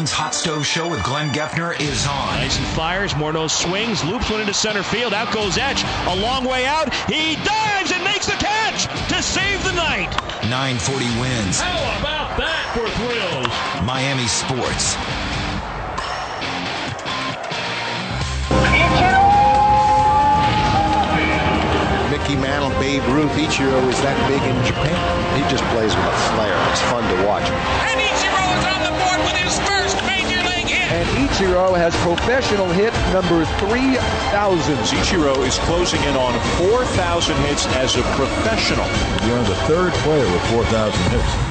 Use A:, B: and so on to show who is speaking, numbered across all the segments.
A: Marlins Hot Stove Show with Glenn Geffner is on.
B: Dyson fires, Morneau swings, loops one into center field, out goes Etch, a long way out, he dives and makes the catch to save the night.
A: 940 wins.
B: How about that for thrills?
A: Miami Sports.
C: Mickey Mantle, Babe Ruth, Ichiro is that big in Japan. He just plays with a flair. It's fun to watch.
D: And Ichiro is on the board with his first major league hit.
E: And Ichiro has professional hit number 3,000.
F: Ichiro is closing in on 4,000 hits as a professional.
G: You're the third player with 4,000 hits.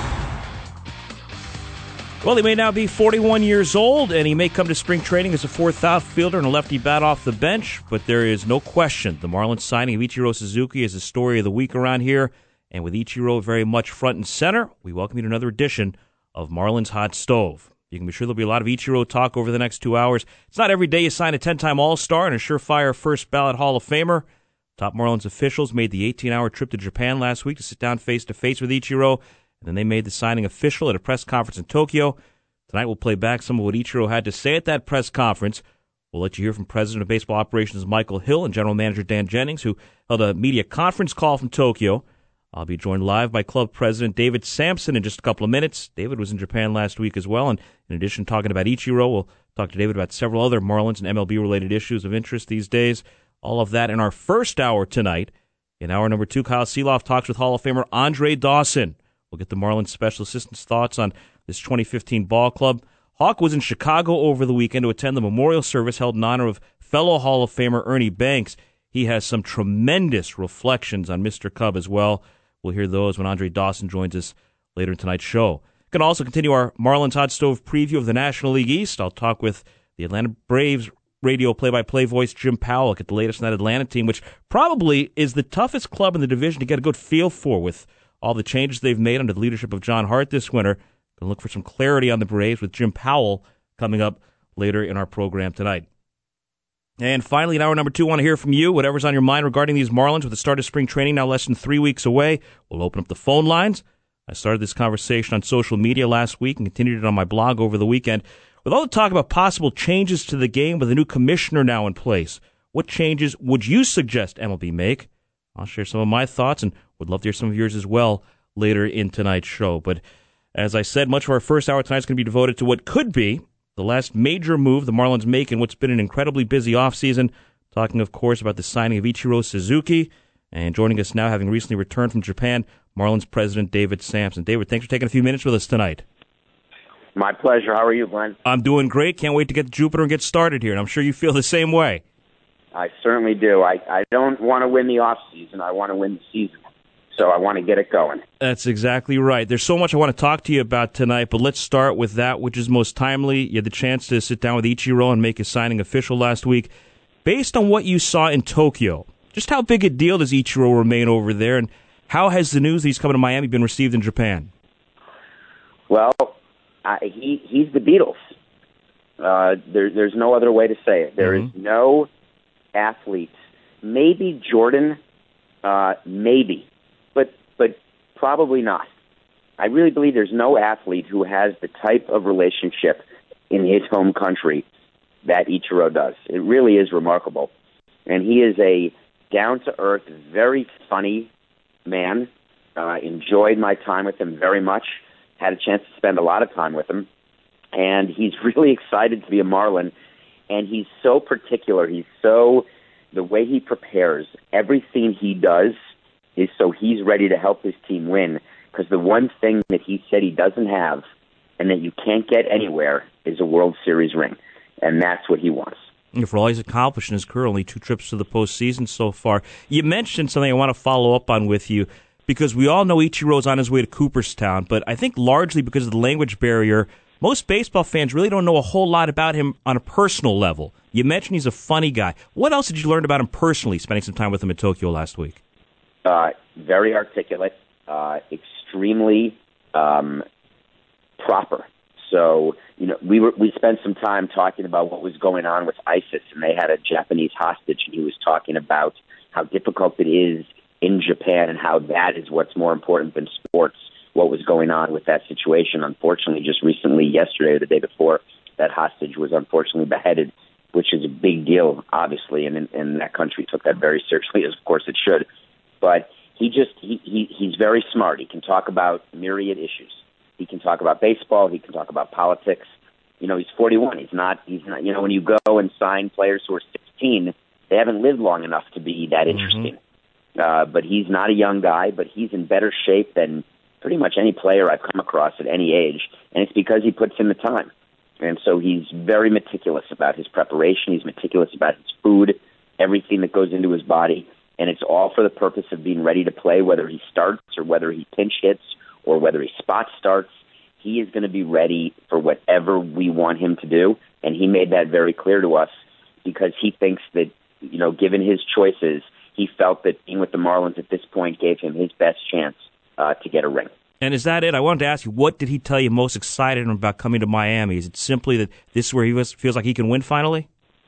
B: Well, he may now be 41 years old, and he may come to spring training as a fourth outfielder and a lefty bat off the bench, but there is no question the Marlins signing of Ichiro Suzuki is the story of the week around here, and with Ichiro very much front and center, we welcome you to another edition of Marlins Hot Stove. You can be sure there'll be a lot of Ichiro talk over the next 2 hours. It's not every day you sign a 10-time All-Star and a surefire first-ballot Hall of Famer. Top Marlins officials made the 18-hour trip to Japan last week to sit down face-to-face with Ichiro, and then they made the signing official at a press conference in Tokyo. Tonight we'll play back some of what Ichiro had to say at that press conference. We'll let you hear from President of Baseball Operations Michael Hill and General Manager Dan Jennings, who held a media conference call from Tokyo. I'll be joined live by Club President David Sampson in just a couple of minutes. David was in Japan last week as well, and in addition to talking about Ichiro, we'll talk to David about several other Marlins and MLB-related issues of interest these days. All of that in our first hour tonight. In hour number 2, Kyle Seeloff talks with Hall of Famer Andre Dawson. We'll get the Marlins special assistant's thoughts on this 2015 ball club. Hawk was in Chicago over the weekend to attend the memorial service held in honor of fellow Hall of Famer Ernie Banks. He has some tremendous reflections on Mr. Cub as well. We'll hear those when Andre Dawson joins us later in tonight's show. We can also continue our Marlins Hot Stove preview of the National League East. I'll talk with the Atlanta Braves radio play-by-play voice Jim Powell, get the latest on that Atlanta team, which probably is the toughest club in the division to get a good feel for with all the changes they've made under the leadership of John Hart this winter. Going to look for some clarity on the Braves with Jim Powell coming up later in our program tonight. And finally, in hour number 2, I want to hear from you. Whatever's on your mind regarding these Marlins with the start of spring training now less than 3 weeks away. We'll open up the phone lines. I started this conversation on social media last week and continued it on my blog over the weekend. With all the talk about possible changes to the game with a new commissioner now in place, what changes would you suggest MLB make? I'll share some of my thoughts and would love to hear some of yours as well later in tonight's show. But as I said, much of our first hour tonight is going to be devoted to what could be the last major move the Marlins make in what's been an incredibly busy offseason. Talking, of course, about the signing of Ichiro Suzuki. And joining us now, having recently returned from Japan, Marlins President David Sampson. David, thanks for taking a few minutes with us tonight.
H: My pleasure. How are you, Glenn?
B: I'm doing great. Can't wait to get to Jupiter and get started here. And I'm sure you feel the same way.
H: I certainly do. I don't want to win the off season. I want to win the season. So I want to get it going.
B: That's exactly right. There's so much I want to talk to you about tonight, but let's start with that which is most timely. You had the chance to sit down with Ichiro and make his signing official last week. Based on what you saw in Tokyo, just how big a deal does Ichiro remain over there, and how has the news that he's coming to Miami been received in Japan?
H: Well, he's the Beatles. There's no other way to say it. There is no athlete, maybe Jordan, maybe, but probably not. I really believe there's no athlete who has the type of relationship in his home country that Ichiro does. It really is remarkable. And he is a down-to-earth, very funny man. Enjoyed my time with him very much. Had a chance to spend a lot of time with him. And he's really excited to be a Marlin. And he's so particular. The way he prepares, everything he does is so he's ready to help his team win. Because the one thing that he said he doesn't have and that you can't get anywhere is a World Series ring. And that's what he wants.
B: And for all he's accomplished in his career, only 2 trips to the postseason so far. You mentioned something I want to follow up on with you, because we all know Ichiro's on his way to Cooperstown, but I think largely because of the language barrier, most baseball fans really don't know a whole lot about him on a personal level. You mentioned he's a funny guy. What else did you learn about him personally, spending some time with him in Tokyo last week?
H: Very articulate, extremely proper. So, we spent some time talking about what was going on with ISIS, and they had a Japanese hostage, and he was talking about how difficult it is in Japan and how that is what's more important than sports, what was going on with that situation. Unfortunately, just recently, yesterday or the day before, that hostage was unfortunately beheaded, which is a big deal, obviously, and that country took that very seriously, as of course it should. But he's very smart. He can talk about myriad issues. He can talk about baseball. He can talk about politics. He's 41. He's not. When you go and sign players who are 16, they haven't lived long enough to be that interesting. But he's not a young guy, but he's in better shape than pretty much any player I've come across at any age, and it's because he puts in the time. And so he's very meticulous about his preparation. He's meticulous about his food, everything that goes into his body, and it's all for the purpose of being ready to play, whether he starts or whether he pinch hits or whether he spot starts. He is going to be ready for whatever we want him to do, and he made that very clear to us because he thinks that, given his choices, he felt that being with the Marlins at this point gave him his best chance to get a ring.
B: And is that it? I wanted to ask you, what did he tell you most excited about coming to Miami? Is it simply that this is where he feels like he can win finally?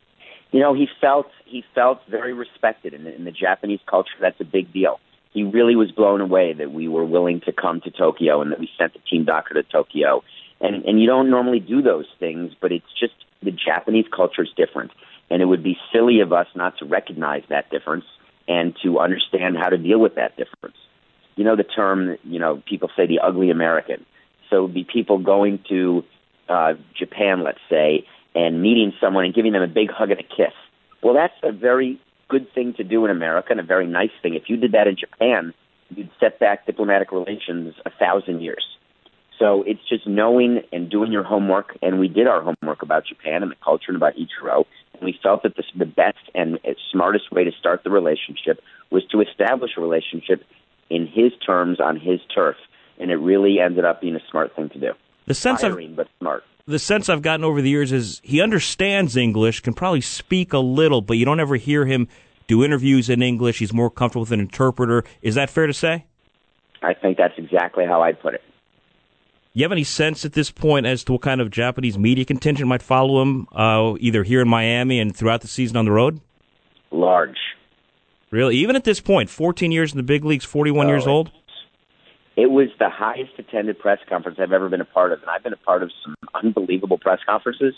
H: He felt very respected in the Japanese culture. That's a big deal. He really was blown away that we were willing to come to Tokyo and that we sent the team doctor to Tokyo. And you don't normally do those things, but it's just the Japanese culture is different. And it would be silly of us not to recognize that difference and to understand how to deal with that difference. The term, people say the ugly American. So it would be people going to Japan, let's say, and meeting someone and giving them a big hug and a kiss. Well, that's a very good thing to do in America and a very nice thing. If you did that in Japan, you'd set back diplomatic relations 1,000 years. So it's just knowing and doing your homework, and we did our homework about Japan and the culture and about Ichiro, and we felt that the best and smartest way to start the relationship was to establish a relationship in his terms on his turf, and it really ended up being a smart thing to do.
B: But smart. The sense I've gotten over the years is he understands English, can probably speak a little, but you don't ever hear him do interviews in English. He's more comfortable with an interpreter. Is that fair to say?
H: I think that's exactly how I'd put it.
B: You have any sense at this point as to what kind of Japanese media contingent might follow him, either here in Miami and throughout the season on the road?
H: Large.
B: Really? Even at this point, 14 years in the big leagues, 41 years old?
H: It was the highest attended press conference I've ever been a part of, and I've been a part of some unbelievable press conferences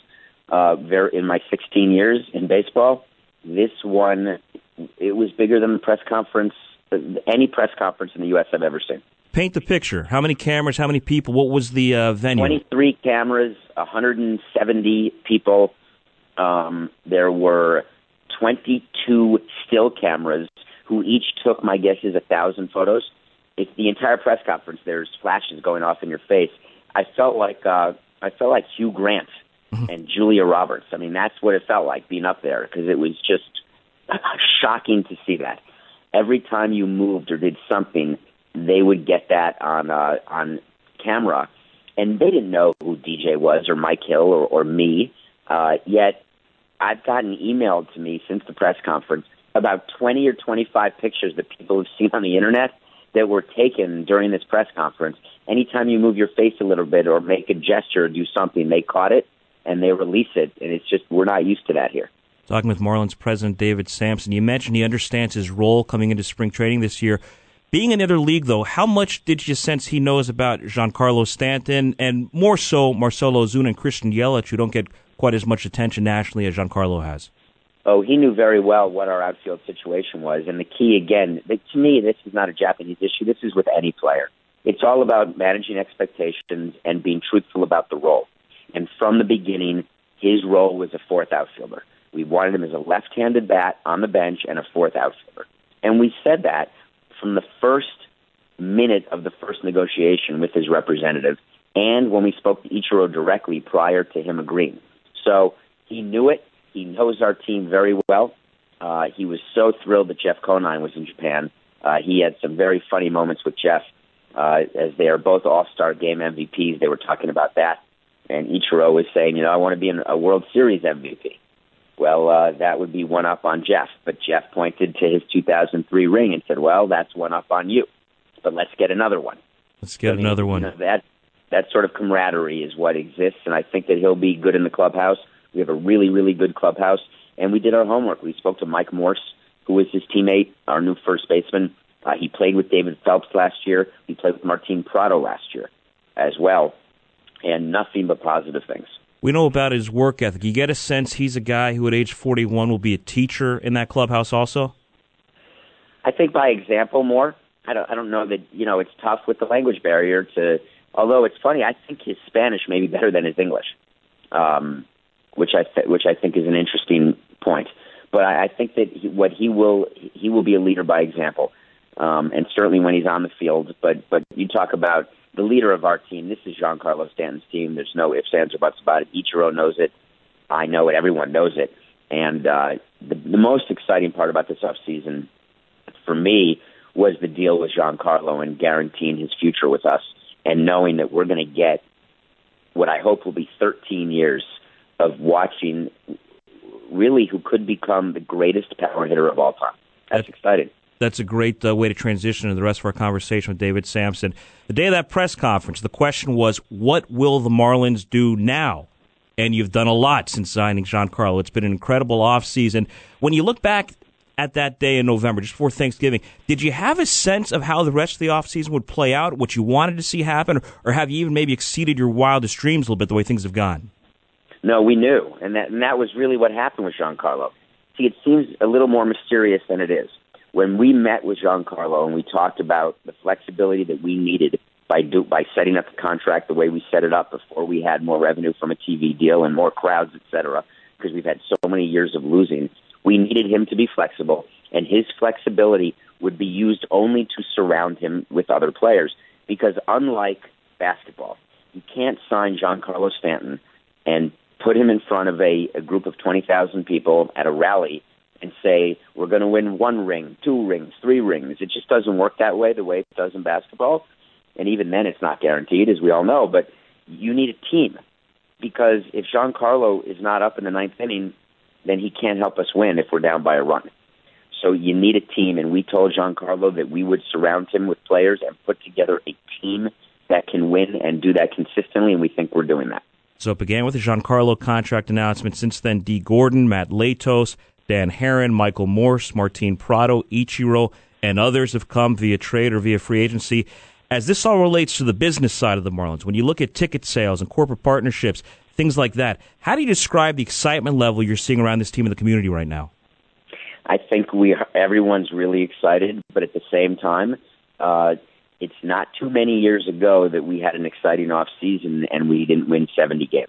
H: in my 16 years in baseball. This one, it was bigger than any press conference in the U.S. I've ever seen.
B: Paint the picture. How many cameras, how many people, what was the venue?
H: 23 cameras, 170 people. There were 22 still cameras who each took, my guess is, 1,000 photos. It's the entire press conference. There's flashes going off in your face. I felt like Hugh Grant and Julia Roberts. I mean, that's what it felt like being up there because it was just shocking to see that. Every time you moved or did something, they would get that on camera, and they didn't know who DJ was or Mike Hill or me. Yet I've gotten emailed to me since the press conference about 20 or 25 pictures that people have seen on the internet that were taken during this press conference. Anytime you move your face a little bit or make a gesture or do something, they caught it and they release it. And it's just, we're not used to that here.
B: Talking with Marlins president David Samson, you mentioned he understands his role coming into spring training this year. Being in another league, though, how much did you sense he knows about Giancarlo Stanton and more so Marcell Ozuna and Christian Yelich, who don't get quite as much attention nationally as Giancarlo has?
H: Oh, he knew very well what our outfield situation was. And the key, again, to me, this is not a Japanese issue. This is with any player. It's all about managing expectations and being truthful about the role. And from the beginning, his role was a fourth outfielder. We wanted him as a left-handed bat on the bench and a fourth outfielder. And we said that from the first minute of the first negotiation with his representative and when we spoke to Ichiro directly prior to him agreeing. So he knew it. He knows our team very well. He was so thrilled that Jeff Conine was in Japan. He had some very funny moments with Jeff as they are both All-Star Game MVPs. They were talking about that. And Ichiro was saying, I want to be a World Series MVP. Well, that would be one up on Jeff. But Jeff pointed to his 2003 ring and said, well, that's one up on you. But let's get another one.
B: Let's get another one.
H: That sort of camaraderie is what exists, and I think that he'll be good in the clubhouse. We have a really, really good clubhouse, and we did our homework. We spoke to Mike Morse, who was his teammate, our new first baseman. He played with David Phelps last year. He played with Martin Prado last year as well, and nothing but positive things.
B: We know about his work ethic. You get a sense he's a guy who at age 41 will be a teacher in that clubhouse also?
H: I think by example more. I don't know that, it's tough with the language barrier although it's funny, I think his Spanish may be better than his English, which I think is an interesting point. But I think that he will be a leader by example, and certainly when he's on the field. But you talk about the leader of our team. This is Giancarlo Stanton's team. There's no ifs, ands, or buts about it. Ichiro knows it. I know it. Everyone knows it. And the most exciting part about this offseason for me was the deal with Giancarlo and guaranteeing his future with us, and knowing that we're going to get what I hope will be 13 years of watching really who could become the greatest power hitter of all time. That's exciting.
B: That's a great way to transition to the rest of our conversation with David Samson. The day of that press conference, the question was, what will the Marlins do now? And you've done a lot since signing Giancarlo. It's been an incredible offseason. When you look back at that day in November, just before Thanksgiving, did you have a sense of how the rest of the offseason would play out, what you wanted to see happen, or have you even maybe exceeded your wildest dreams a little bit the way things have gone?
H: No, we knew, and that was really what happened with Giancarlo. See, it seems a little more mysterious than it is. When we met with Giancarlo and we talked about the flexibility that we needed by setting up the contract the way we set it up before we had more revenue from a TV deal and more crowds, et cetera, because we've had so many years of losing, we needed him to be flexible, and his flexibility would be used only to surround him with other players. Because unlike basketball, you can't sign Giancarlo Stanton and put him in front of a group of 20,000 people at a rally and say, we're going to win 1 ring, 2 rings, 3 rings. It just doesn't work that way the way it does in basketball. And even then, it's not guaranteed, as we all know. But you need a team, because if Giancarlo is not up in the 9th inning, then he can't help us win if we're down by a run. So you need a team, and we told Giancarlo that we would surround him with players and put together a team that can win and do that consistently, and we think we're doing that.
B: So it began with the Giancarlo contract announcement. Since then, Dee Gordon, Matt Latos, Dan Herron, Michael Morse, Martin Prado, Ichiro, and others have come via trade or via free agency. As this all relates to the business side of the Marlins, when you look at ticket sales and corporate partnerships, things like that, how do you describe the excitement level you're seeing around this team in the community right now?
H: I think everyone's really excited, but at the same time, it's not too many years ago that we had an exciting off season and we didn't win 70 games.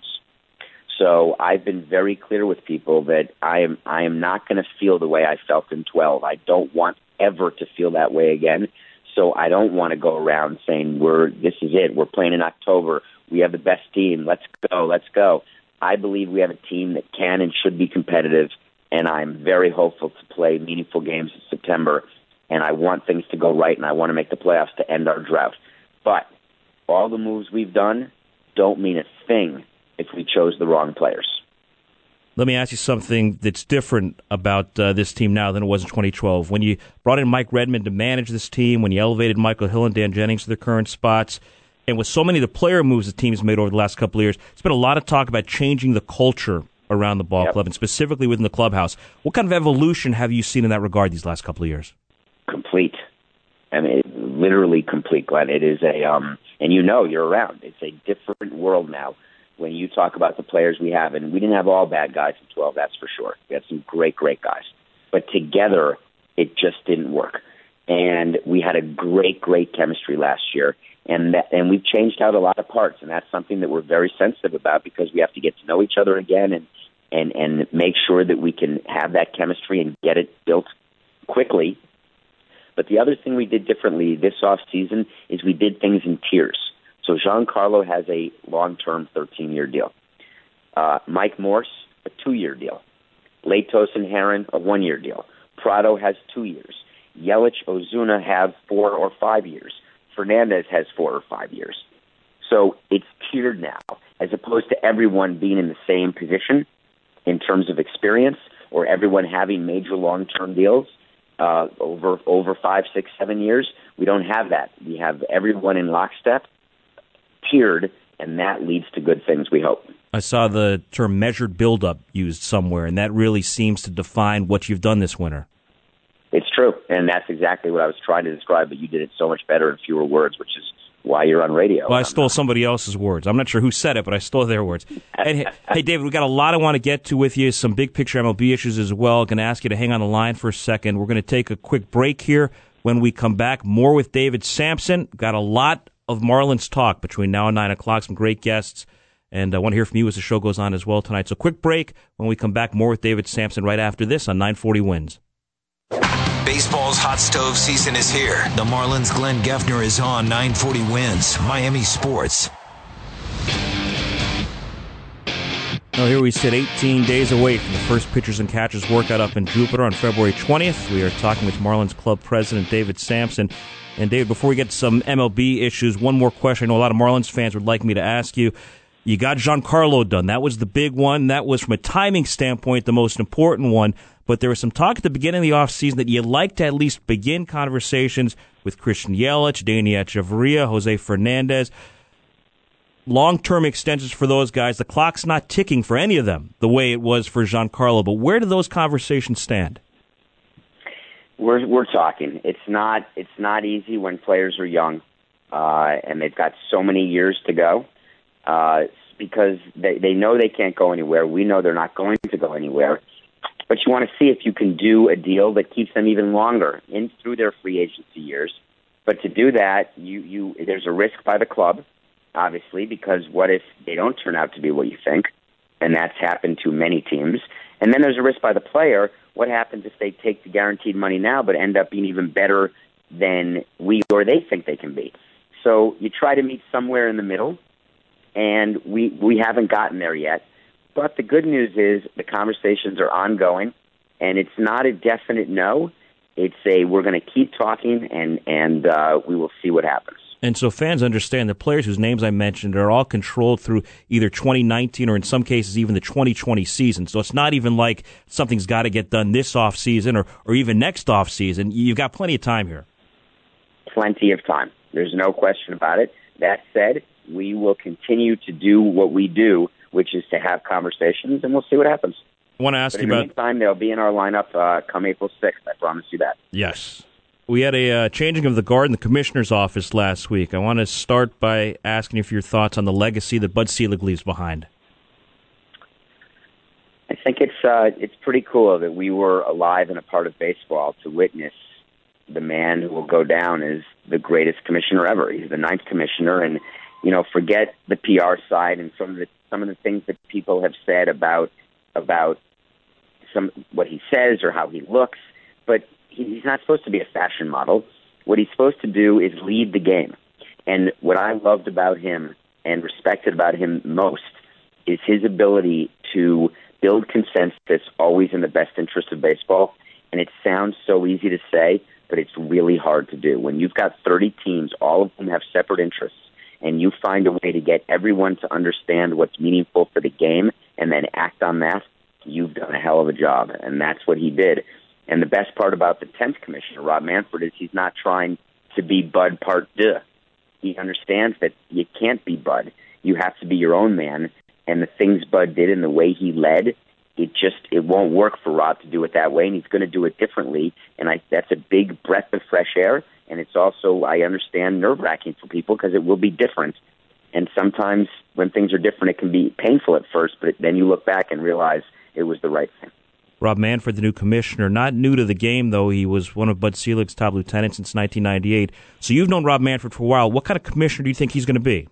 H: So I've been very clear with people that I am not going to feel the way I felt in 12. I don't want ever to feel that way again. So I don't want to go around saying this is it. We're playing in October. We have the best team. Let's go. I believe we have a team that can and should be competitive, and I'm very hopeful to play meaningful games in September. And I want things to go right, and I want to make the playoffs to end our drought. But all the moves we've done don't mean a thing if we chose the wrong players.
B: Let me ask you something that's different about this team now than it was in 2012. When you brought in Mike Redmond to manage this team, when you elevated Michael Hill and Dan Jennings to their current spots, and with so many of the player moves the team's made over the last couple of years, there's been a lot of talk about changing the culture around the ball club, and specifically within the clubhouse. What kind of evolution have you seen in that regard these last couple of years?
H: Complete. I mean, literally complete, Glenn. It is and you're around. It's a different world now when you talk about the players we have. And we didn't have all bad guys in 12, that's for sure. We had some great guys. But together, it just didn't work. And we had a great chemistry last year. And we've changed out a lot of parts. And that's something that we're very sensitive about, because we have to get to know each other again and make sure that we can have that chemistry and get it built quickly. But the other thing we did differently this offseason is we did things in tiers. So Giancarlo has a long-term 13-year deal. Mike Morse, a 2-year deal. Latos and Herron, a 1-year deal. Prado has 2 years. Yelich, Ozuna have 4 or 5 years. Fernandez has 4 or 5 years. So it's tiered now, as opposed to everyone being in the same position in terms of experience, or everyone having major long-term deals over 5, 6, 7 years. We don't have that. We have everyone in lockstep, tiered, and that leads to good things, we hope.
B: I saw the term measured buildup used somewhere, and that really seems to define what you've done this winter. It's
H: true, and that's exactly what I was trying to describe, but you did it so much better in fewer words, which why you're on radio.
B: Well, I stole somebody else's words. I'm not sure who said it, but I stole their words. And, hey, David, we got a lot I want to get to with you, some big picture MLB issues as well. Going to ask you to hang on the line for a second. We're going to take a quick break here. When we come back, more with David Samson. Got a lot of Marlins talk between now and 9 o'clock, some great guests. And I want to hear from you as the show goes on as well tonight. So quick break. When we come back, more with David Samson right after this on 940 Wins.
A: Baseball's hot stove season is here. The Marlins' Glenn Geffner is on 940 Wins, Miami Sports.
B: Well, here we sit 18 days away from the first pitchers and catchers workout up in Jupiter on February 20th. We are talking with Marlins Club President David Samson. And, David, before we get to some MLB issues, one more question I know a lot of Marlins fans would like me to ask you. You got Giancarlo done. That was the big one. That was, from a timing standpoint, the most important one. But there was some talk at the beginning of the offseason that you'd like to at least begin conversations with Christian Yelich, Dani Echeverria, Jose Fernandez. Long-term extensions for those guys. The clock's not ticking for any of them the way it was for Giancarlo. But where do those conversations stand?
H: We're talking. It's not easy when players are young, and they've got so many years to go. Because they know they can't go anywhere. We know they're not going to go anywhere. But you want to see if you can do a deal that keeps them even longer in through their free agency years. But to do that, there's a risk by the club, obviously, because what if they don't turn out to be what you think? And that's happened to many teams. And then there's a risk by the player. What happens if they take the guaranteed money now but end up being even better than we or they think they can be? So you try to meet somewhere in the middle. And we haven't gotten there yet. But the good news is the conversations are ongoing, and it's not a definite no. It's we're going to keep talking, and we will see what happens.
B: And so fans understand the players whose names I mentioned are all controlled through either 2019 or in some cases even the 2020 season. So it's not even like something's got to get done this offseason or even next offseason. You've got plenty of time here.
H: Plenty of time. There's no question about it. That said, we will continue to do what we do, which is to have conversations, and we'll see what happens.
B: I want to ask you
H: about. In the meantime, they'll be in our lineup come April 6th. I promise you that.
B: Yes. We had a changing of the guard in the commissioner's office last week. I want to start by asking you for your thoughts on the legacy that Bud Selig leaves behind.
H: I think it's pretty cool that we were alive and a part of baseball to witness the man who will go down as the greatest commissioner ever. He's the 9th commissioner, and forget the PR side and some of the things that people have said about what he says or how he looks. But he's not supposed to be a fashion model. What he's supposed to do is lead the game. And what I loved about him and respected about him most is his ability to build consensus always in the best interest of baseball. And it sounds so easy to say, but it's really hard to do. When you've got 30 teams, all of them have separate interests, and you find a way to get everyone to understand what's meaningful for the game and then act on that, you've done a hell of a job. And that's what he did. And the best part about the 10th commissioner, Rob Manfred, is he's not trying to be Bud Part 2. He understands that you can't be Bud. You have to be your own man. And the things Bud did and the way he led, it won't work for Rob to do it that way, and he's going to do it differently. And that's a big breath of fresh air. And it's also, I understand, nerve-wracking for people because it will be different. And sometimes when things are different, it can be painful at first, but then you look back and realize it was the right thing.
B: Rob Manfred, the new commissioner, not new to the game, though. He was one of Bud Selig's top lieutenants since 1998. So you've known Rob Manfred for a while. What kind of commissioner do you think he's going to be?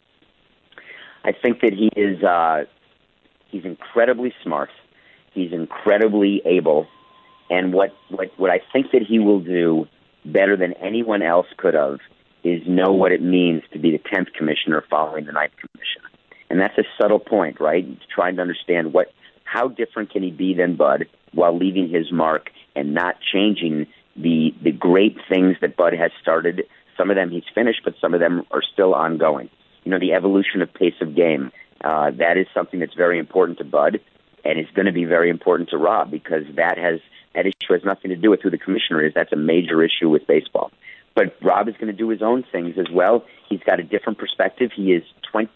H: I think that he is he's incredibly smart. He's incredibly able. And what I think that he will do better than anyone else could have is know what it means to be the 10th commissioner following the 9th commissioner. And that's a subtle point, right? Trying to understand how different can he be than Bud while leaving his mark and not changing the great things that Bud has started. Some of them he's finished, but some of them are still ongoing. The evolution of pace of game, that is something that's very important to Bud and is going to be very important to Rob because that issue has nothing to do with who the commissioner is. That's a major issue with baseball. But Rob is going to do his own things as well. He's got a different perspective. He is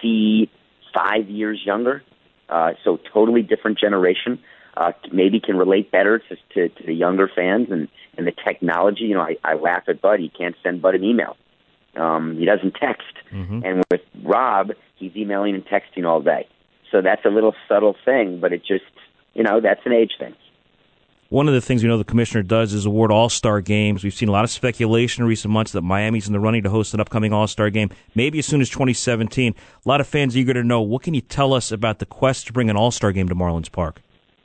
H: 25 years younger, so totally different generation. Maybe can relate better to the younger fans and the technology. I laugh at Bud. He can't send Bud an email. He doesn't text. And with Rob, he's emailing and texting all day. So that's a little subtle thing, but it just, that's an age thing.
B: One of the things we know the commissioner does is award all-star games. We've seen a lot of speculation in recent months that Miami's in the running to host an upcoming all-star game, maybe as soon as 2017. A lot of fans eager to know, what can you tell us about the quest to bring an all-star game to Marlins Park?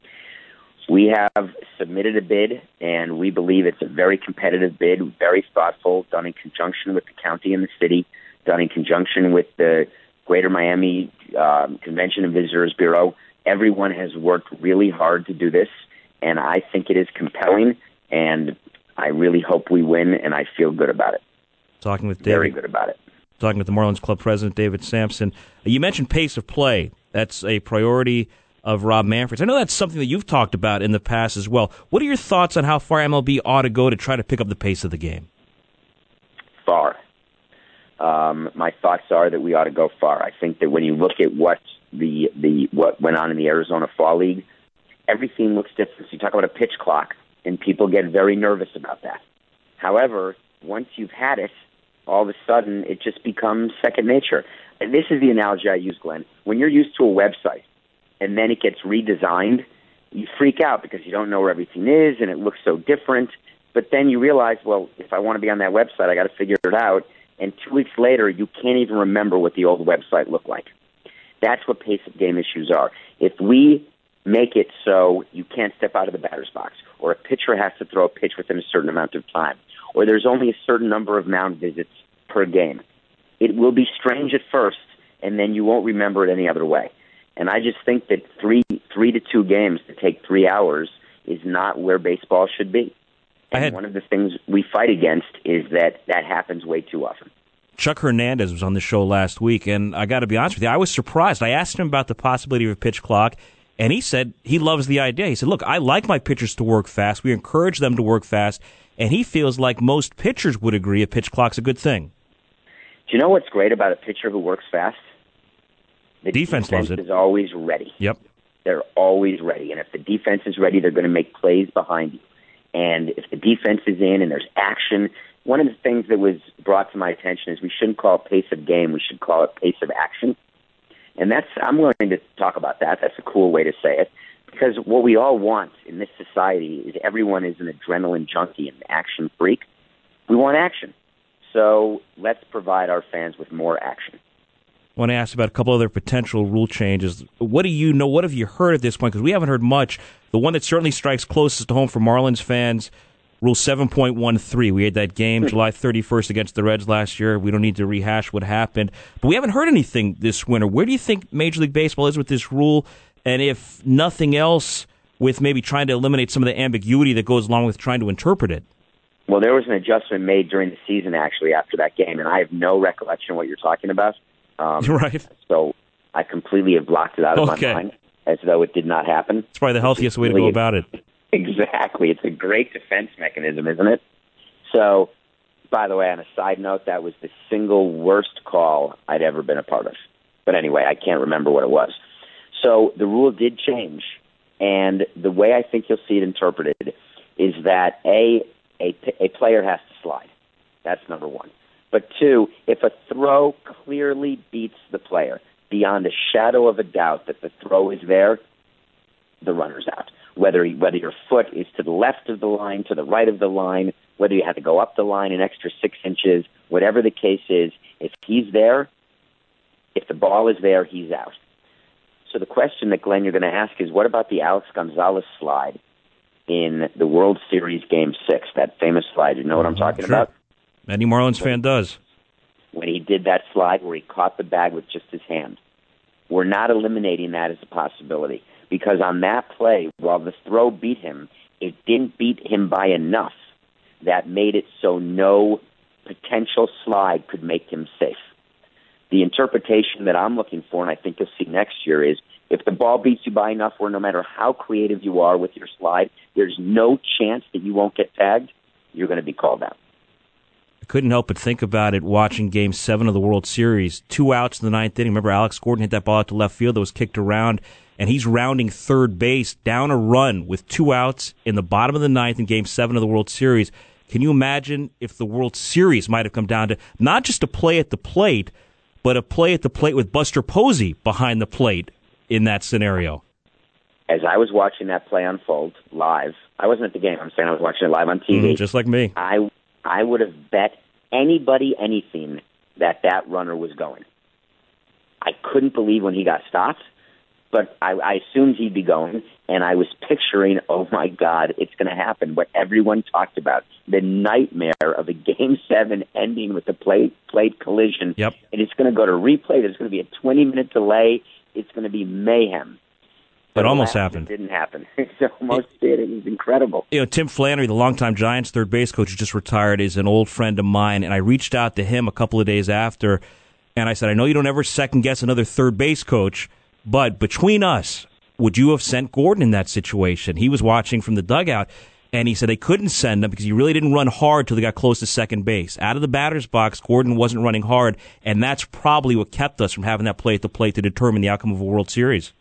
H: We have submitted a bid, and we believe it's a very competitive bid, very thoughtful, done in conjunction with the county and the city, done in conjunction with the Greater Miami Convention and Visitors Bureau. Everyone has worked really hard to do this, and I think it is compelling, and I really hope we win, and I feel good about it.
B: Talking with David,
H: very good about it.
B: Talking with the Marlins Club president, David Samson. You mentioned pace of play. That's a priority of Rob Manfred's. I know that's something that you've talked about in the past as well. What are your thoughts on how far MLB ought to go to try to pick up the pace of the game?
H: Far. My thoughts are that we ought to go far. I think that when you look at what went on in the Arizona Fall League, everything looks different. So you talk about a pitch clock, and people get very nervous about that. However, once you've had it, all of a sudden it just becomes second nature. And this is the analogy I use, Glenn. When you're used to a website and then it gets redesigned, you freak out because you don't know where everything is and it looks so different. But then you realize, well, if I want to be on that website, I got to figure it out. And 2 weeks later, you can't even remember what the old website looked like. That's what pace of game issues are. If we make it so you can't step out of the batter's box, or a pitcher has to throw a pitch within a certain amount of time, or there's only a certain number of mound visits per game, it will be strange at first, and then you won't remember it any other way. And I just think that 3 to 2 games to take 3 hours is not where baseball should be. And one of the things we fight against is that happens way too often.
B: Chuck Hernandez was on the show last week, and I got to be honest with you, I was surprised. I asked him about the possibility of a pitch clock, and he said he loves the idea. He said, look, I like my pitchers to work fast. We encourage them to work fast, and he feels like most pitchers would agree a pitch clock's a good thing.
H: Do you know what's great about a pitcher who works fast? The
B: defense loves it.
H: Is always ready.
B: Yep.
H: They're always ready, and if the defense is ready, they're going to make plays behind you. And if the defense is in and there's action, one of the things that was brought to my attention is we shouldn't call it pace of game, we should call it pace of action. And I'm willing to talk about that. That's a cool way to say it. Because what we all want in this society is everyone is an adrenaline junkie and an action freak. We want action. So let's provide our fans with more action.
B: I want to ask about a couple other potential rule changes. What do you know? What have you heard at this point? Because we haven't heard much. The one that certainly strikes closest to home for Marlins fans, Rule 7.13. We had that game July 31st against the Reds last year. We don't need to rehash what happened. But we haven't heard anything this winter. Where do you think Major League Baseball is with this rule? And if nothing else, with maybe trying to eliminate some of the ambiguity that goes along with trying to interpret it?
H: Well, there was an adjustment made during the season, actually, after that game. And I have no recollection of what you're talking about.
B: Right.
H: So I completely have blocked it out of my mind as though it did not happen.
B: It's probably the healthiest way to go about it.
H: Exactly. It's a great defense mechanism, isn't it? So, by the way, on a side note, that was the single worst call I'd ever been a part of. But anyway, I can't remember what it was. So the rule did change, and the way I think you'll see it interpreted is that, a player has to slide. That's number one. But 2, if a throw clearly beats the player, beyond a shadow of a doubt that the throw is there, the runner's out. Whether your foot is to the left of the line, to the right of the line, whether you have to go up the line an extra 6 inches, whatever the case is, if he's there, if the ball is there, he's out. So the question that, Glenn, you're going to ask is, what about the Alex Gonzalez slide in the World Series Game 6, that famous slide? You know what I'm talking about?
B: Any Marlins fan does.
H: When he did that slide where he caught the bag with just his hand. We're not eliminating that as a possibility because on that play, while the throw beat him, it didn't beat him by enough that made it so no potential slide could make him safe. The interpretation that I'm looking for, and I think you'll see next year, is if the ball beats you by enough where no matter how creative you are with your slide, there's no chance that you won't get tagged, you're going to be called out.
B: I couldn't help but think about it watching Game 7 of the World Series. 2 outs in the 9th inning. Remember, Alex Gordon hit that ball out to left field that was kicked around, and he's rounding third base down a run with 2 outs in the bottom of the 9th in Game 7 of the World Series. Can you imagine if the World Series might have come down to not just a play at the plate, but a play at the plate with Buster Posey behind the plate in that scenario?
H: As I was watching that play unfold live, I wasn't at the game. I'm saying I was watching it live on TV.
B: Just like me.
H: I would have bet anybody anything that runner was going. I couldn't believe when he got stopped, but I assumed he'd be going, and I was picturing, oh my God, it's going to happen. What everyone talked about, the nightmare of a Game 7 ending with the plate collision.
B: Yep.
H: And it's going to go to replay. There's going to be a 20-minute delay. It's going to be mayhem.
B: It almost happened.
H: It didn't happen. It almost did. It was incredible.
B: Tim Flannery, the longtime Giants third base coach who just retired, is an old friend of mine, and I reached out to him a couple of days after, and I said, I know you don't ever second-guess another third base coach, but between us, would you have sent Gordon in that situation? He was watching from the dugout, and he said they couldn't send him because he really didn't run hard till they got close to second base. Out of the batter's box, Gordon wasn't running hard, and that's probably what kept us from having that play at the plate to determine the outcome of a World Series.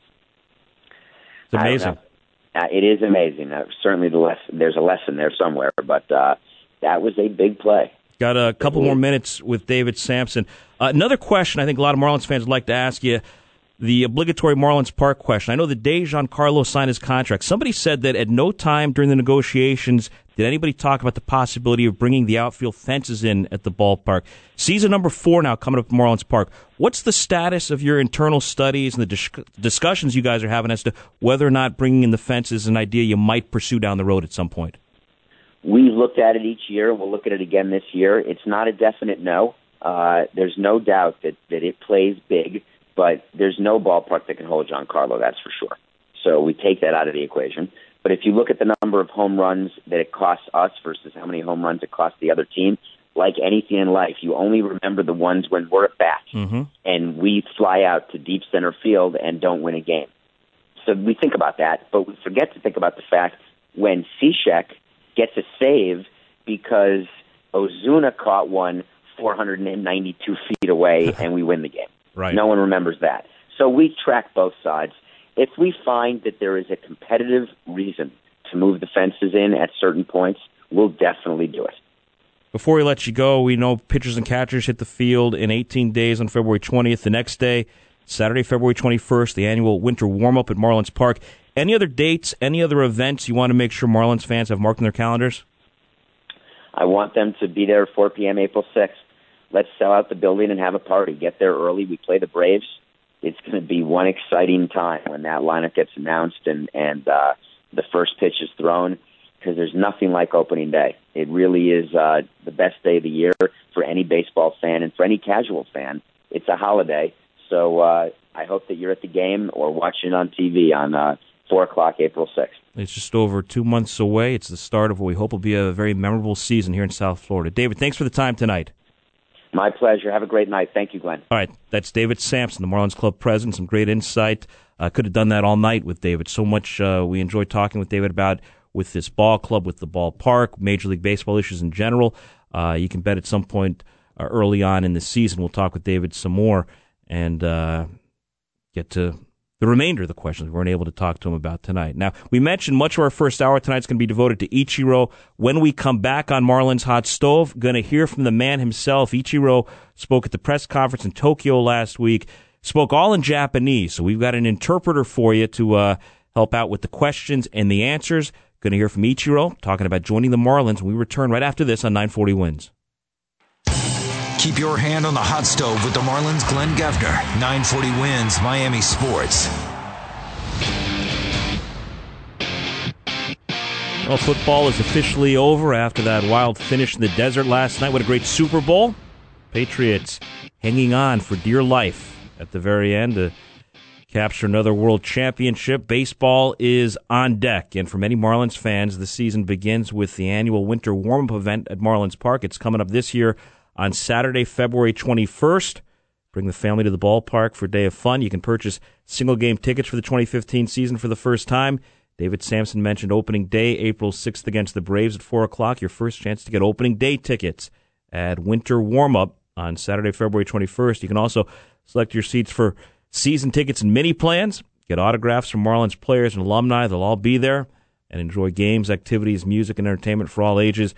B: It's amazing.
H: It is amazing. Certainly there's a lesson there somewhere, but that was a big play.
B: Got a couple more minutes with David Samson. Another question I think a lot of Marlins fans would like to ask you, the obligatory Marlins Park question. I know the day Giancarlo signed his contract, somebody said that at no time during the negotiations did anybody talk about the possibility of bringing the outfield fences in at the ballpark. Season number 4 now coming up at Marlins Park. What's the status of your internal studies and the discussions you guys are having as to whether or not bringing in the fences is an idea you might pursue down the road at some point?
H: We've looked at it each year, and we'll look at it again this year. It's not a definite no. There's no doubt that it plays big, but there's no ballpark that can hold Giancarlo, that's for sure. So we take that out of the equation. But if you look at the number of home runs that it costs us versus how many home runs it costs the other team, like anything in life, you only remember the ones when we're at bat, and we fly out to deep center field and don't win a game. So we think about that, but we forget to think about the fact when Cishek gets a save because Ozuna caught one 492 feet away and we win the game.
B: Right.
H: No one remembers that. So we track both sides. If we find that there is a competitive reason to move the fences in at certain points, we'll definitely do it.
B: Before we let you go, we know pitchers and catchers hit the field in 18 days on February 20th. The next day, Saturday, February 21st, the annual winter warm-up at Marlins Park. Any other dates, any other events you want to make sure Marlins fans have marked in their calendars?
H: I want them to be there at 4 p.m. April 6th. Let's sell out the building and have a party. Get there early. We play the Braves. It's going to be one exciting time when that lineup gets announced and the first pitch is thrown, because there's nothing like opening day. It really is the best day of the year for any baseball fan and for any casual fan. It's a holiday. So I hope that you're at the game or watching on TV on 4 o'clock April 6th.
B: It's just over 2 months away. It's the start of what we hope will be a very memorable season here in South Florida. David, thanks for the time tonight.
H: My pleasure. Have a great night. Thank you, Glenn.
B: All right, that's David Samson, the Marlins Club president. Some great insight. Could have done that all night with David. So much we enjoyed talking with David about with this ball club, with the ballpark, Major League Baseball issues in general. You can bet at some point early on in the season we'll talk with David some more and get to the remainder of the questions we weren't able to talk to him about tonight. Now, we mentioned much of our first hour tonight is going to be devoted to Ichiro. When we come back on Marlins Hot Stove, going to hear from the man himself. Ichiro spoke at the press conference in Tokyo last week, spoke all in Japanese, so we've got an interpreter for you to help out with the questions and the answers. Going to hear from Ichiro talking about joining the Marlins when we return right after this on 940 Wins.
A: Keep your hand on the hot stove with the Marlins' Glenn Geffner. 940 Wins Miami Sports.
B: Well, football is officially over after that wild finish in the desert last night. What a great Super Bowl. Patriots hanging on for dear life at the very end to capture another world championship. Baseball is on deck, and for many Marlins fans, the season begins with the annual winter warm-up event at Marlins Park. It's coming up this year on Saturday, February 21st. Bring the family to the ballpark for a day of fun. You can purchase single-game tickets for the 2015 season for the first time. David Samson mentioned opening day, April 6th against the Braves at 4 o'clock. Your first chance to get opening day tickets at Winter Warm-Up on Saturday, February 21st. You can also select your seats for season tickets and mini plans. Get autographs from Marlins players and alumni. They'll all be there. And enjoy games, activities, music, and entertainment for all ages.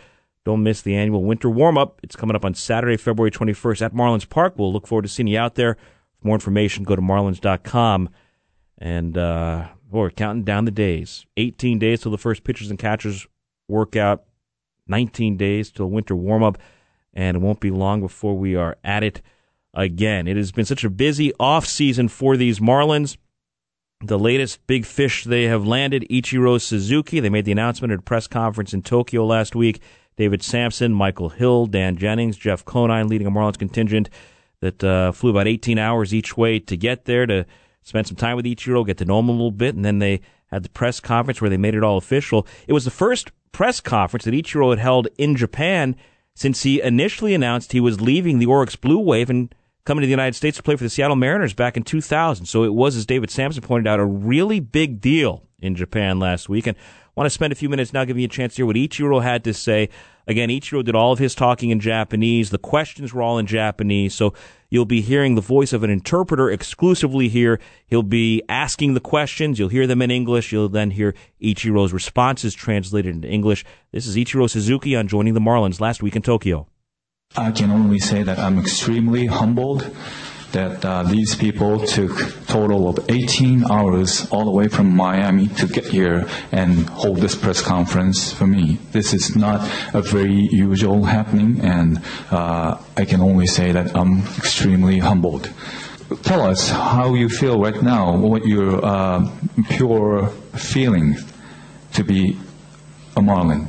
B: Don't miss the annual winter warm-up. It's coming up on Saturday, February 21st at Marlins Park. We'll look forward to seeing you out there. For more information, go to marlins.com. And we're counting down the days. 18 days till the first pitchers and catchers workout. 19 days till winter warm-up. And it won't be long before we are at it again. It has been such a busy off-season for these Marlins. The latest big fish they have landed, Ichiro Suzuki. They made the announcement at a press conference in Tokyo last week. David Sampson, Michael Hill, Dan Jennings, Jeff Conine leading a Marlins contingent that flew about 18 hours each way to get there to spend some time with Ichiro, get to know him a little bit, and then they had the press conference where they made it all official. It was the first press conference that Ichiro had held in Japan since he initially announced he was leaving the Oryx Blue Wave and coming to the United States to play for the Seattle Mariners back in 2000. So it was, as David Sampson pointed out, a really big deal in Japan last week. And I want to spend a few minutes now giving you a chance to hear what Ichiro had to say. Again, Ichiro did all of his talking in Japanese. The questions were all in Japanese. So you'll be hearing the voice of an interpreter exclusively here. He'll be asking the questions. You'll hear them in English. You'll then hear Ichiro's responses translated into English. This is Ichiro Suzuki on joining the Marlins last week in Tokyo.
I: I can only say that I'm extremely humbled that these people took a total of 18 hours all the way from Miami to get here and hold this press conference for me. This is not a very usual happening, and I can only say that I'm extremely humbled. Tell us how you feel right now, what your pure feeling to be a Marlin.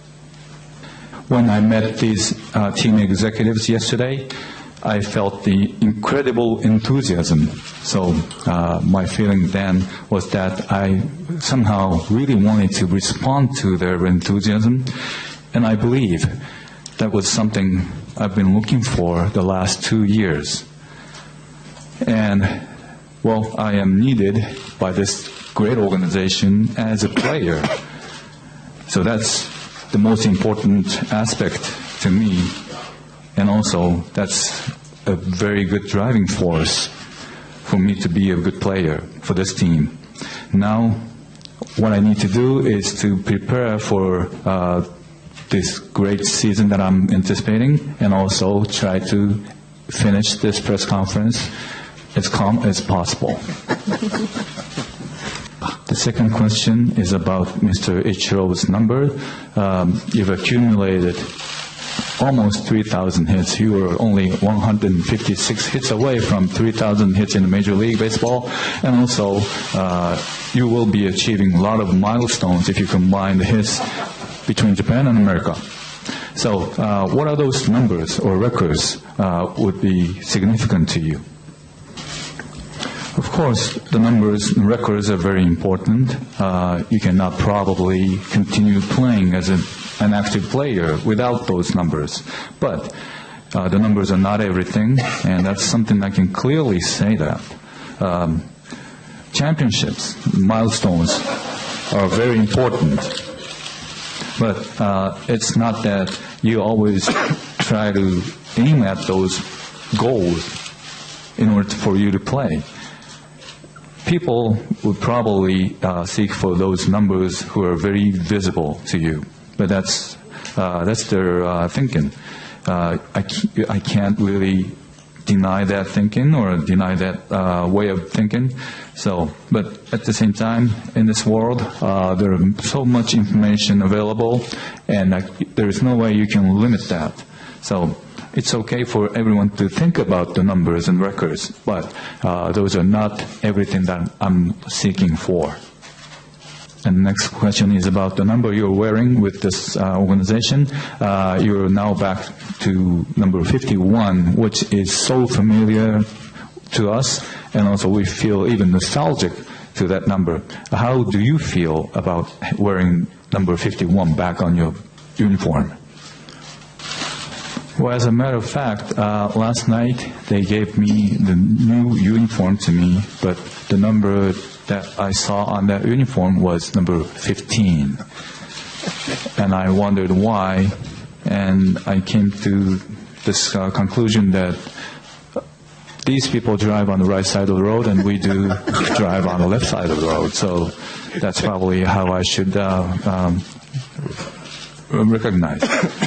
I: When I met these team executives yesterday, I felt the incredible enthusiasm. So my feeling then was that I somehow really wanted to respond to their enthusiasm. And I believe that was something I've been looking for the last 2 years. And, well, I am needed by this great organization as a player. So that's the most important aspect to me. And also, that's a very good driving force for me to be a good player for this team. Now, what I need to do is to prepare for this great season that I'm anticipating, and also try to finish this press conference as calm as possible. The second question is about Mr. Ichiro's number. You've accumulated almost 3,000 hits. You were only 156 hits away from 3,000 hits in Major League Baseball. And also, you will be achieving a lot of milestones if you combine the hits between Japan and America. So, what are those numbers or records would be significant to you? Of course, the numbers and records are very important. You cannot probably continue playing as an active player without those numbers. But the numbers are not everything, and that's something I can clearly say that. Championships, milestones are very important. But it's not that you always try to aim at those goals in order for you to play. People would probably seek for those numbers who are very visible to you, but that's their thinking. I can't really deny that thinking or deny that way of thinking. So, but at the same time, in this world, there is so much information available, and there is no way you can limit that. So, it's okay for everyone to think about the numbers and records, but those are not everything that I'm seeking for. And the next question is about the number you're wearing with this organization. You're now back to number 51, which is so familiar to us, and also we feel even nostalgic to that number. How do you feel about wearing number 51 back on your uniform? Well, as a matter of fact, last night they gave me the new uniform to me, but the number that I saw on that uniform was number 15. And I wondered why, and I came to this conclusion that these people drive on the right side of the road and we do drive on the left side of the road. So that's probably how I should recognize.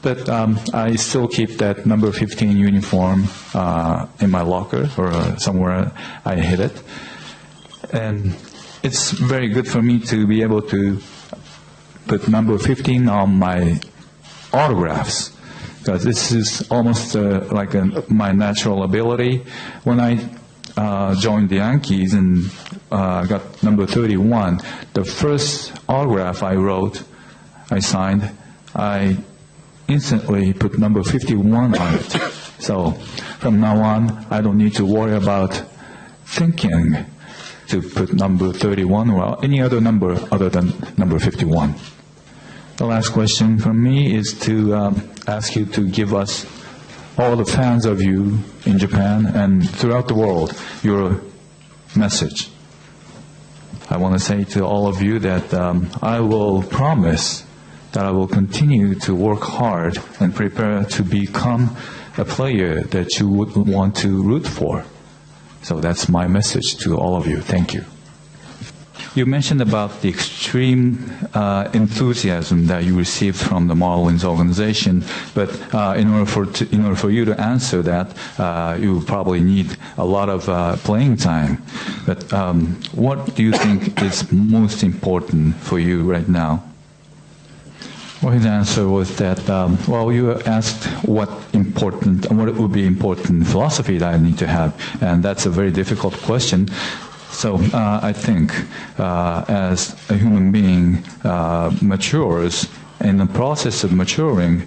I: But I still keep that number 15 uniform in my locker or somewhere I hid it. And it's very good for me to be able to put number 15 on my autographs, because this is almost like my natural ability. When I joined the Yankees and got number 31, the first autograph I signed, I instantly put number 51 on it. So from now on, I don't need to worry about thinking to put number 31 or any other number other than number 51. The last question from me is to ask you to give us, all the fans of you in Japan and throughout the world, your message. I want to say to all of you that I will promise that I will continue to work hard and prepare to become a player that you would want to root for. So that's my message to all of you. Thank you. You mentioned about the extreme enthusiasm that you received from the Marlins organization, but in order for you to answer that, you probably need a lot of playing time. But what do you think is most important for you right now? Well, his answer was that, you asked what would be important philosophy that I need to have, and that's a very difficult question. So I think as a human being matures, in the process of maturing,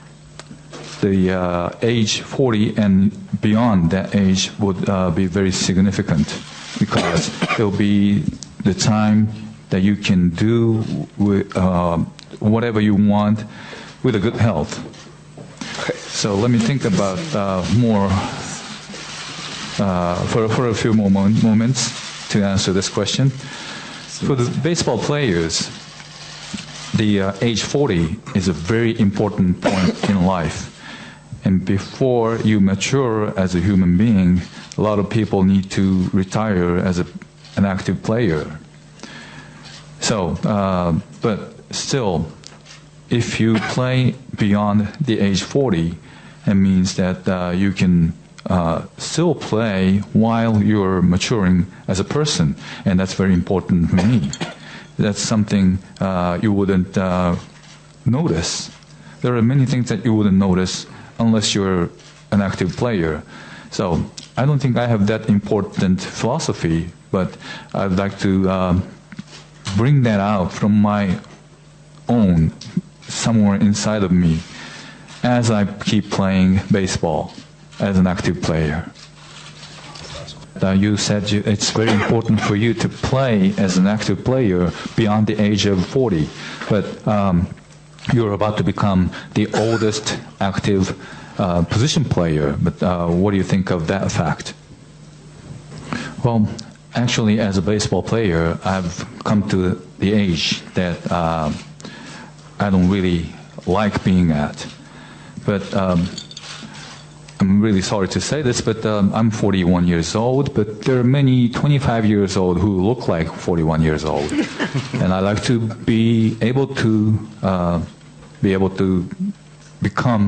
I: the age 40 and beyond that age would be very significant, because it'll be the time that you can do with, whatever you want with a good health. So let me think about more for a few more moments to answer this question. For the baseball players, the age 40 is a very important point in life. And before you mature as a human being, a lot of people need to retire as an active player. So, but still, if you play beyond the age 40, it means that you can still play while you're maturing as a person, and that's very important for me. That's something you wouldn't notice. There are many things that you wouldn't notice unless you're an active player. So I don't think I have that important philosophy, but I'd like to bring that out from my own, somewhere inside of me, as I keep playing baseball as an active player. You said it's very important for you to play as an active player beyond the age of 40, but you're about to become the oldest active position player. But what do you think of that fact? Well, actually, as a baseball player, I've come to the age that I don't really like being at. But I'm really sorry to say this, but I'm 41 years old, but there are many 25 years old who look like 41 years old. And I like to be able to become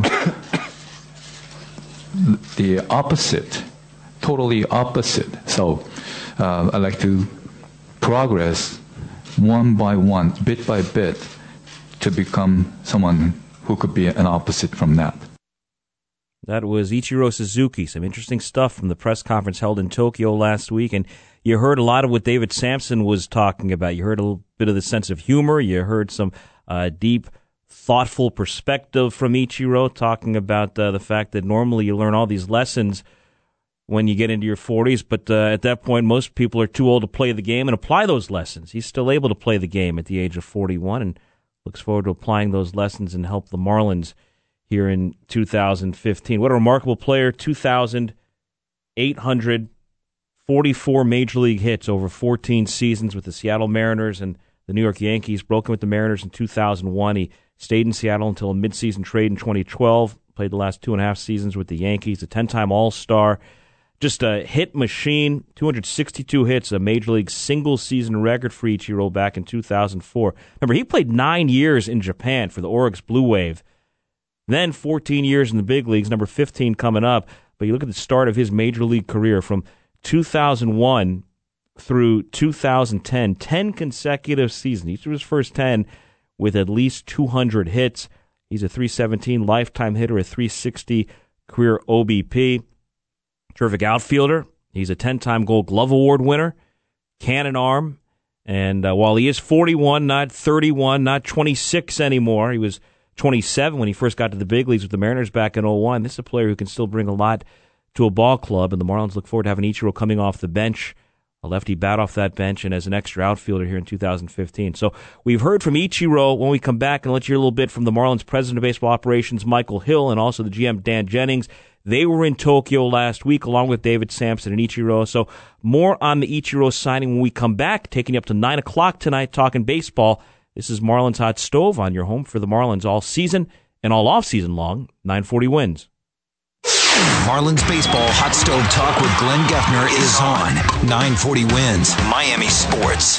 I: the opposite, totally opposite. So I like to progress one by one, bit by bit, to become someone who could be an opposite from that.
B: That was Ichiro Suzuki. Some interesting stuff from the press conference held in Tokyo last week. And you heard a lot of what David Samson was talking about. You heard a little bit of the sense of humor. You heard some deep, thoughtful perspective from Ichiro, talking about the fact that normally you learn all these lessons when you get into your 40s. But at that point, most people are too old to play the game and apply those lessons. He's still able to play the game at the age of 41 and looks forward to applying those lessons and help the Marlins here in 2015. What a remarkable player. 2,844 Major League hits over 14 seasons with the Seattle Mariners and the New York Yankees. Broken with the Mariners in 2001. He stayed in Seattle until a midseason trade in 2012. Played the last 2.5 seasons with the Yankees. A 10-time All-Star. Just a hit machine. 262 hits, a Major League single-season record for Ichiro back in 2004. Remember, he played 9 years in Japan for the Oryx Blue Wave. Then 14 years in the big leagues, number 15 coming up. But you look at the start of his major league career from 2001 through 2010, 10 consecutive seasons. Each of his first 10 with at least 200 hits. He's a .317 lifetime hitter, a .360 career OBP. Terrific outfielder. He's a 10-time Gold Glove Award winner. Cannon arm. And while he is 41, not 31, not 26 anymore, he was 27 when he first got to the big leagues with the Mariners back in 01. This is a player who can still bring a lot to a ball club, and the Marlins look forward to having Ichiro coming off the bench, a lefty bat off that bench, and as an extra outfielder here in 2015. So we've heard from Ichiro. When we come back, and let you hear a little bit from the Marlins president of baseball operations, Michael Hill, and also the GM, Dan Jennings. They were in Tokyo last week along with David Samson and Ichiro. So more on the Ichiro signing when we come back, taking you up to 9 o'clock tonight, talking baseball. This is Marlins Hot Stove on your home for the Marlins all season and all off-season long. 940 wins.
A: Marlins Baseball Hot Stove Talk with Glenn Geffner is on 940 wins, Miami Sports.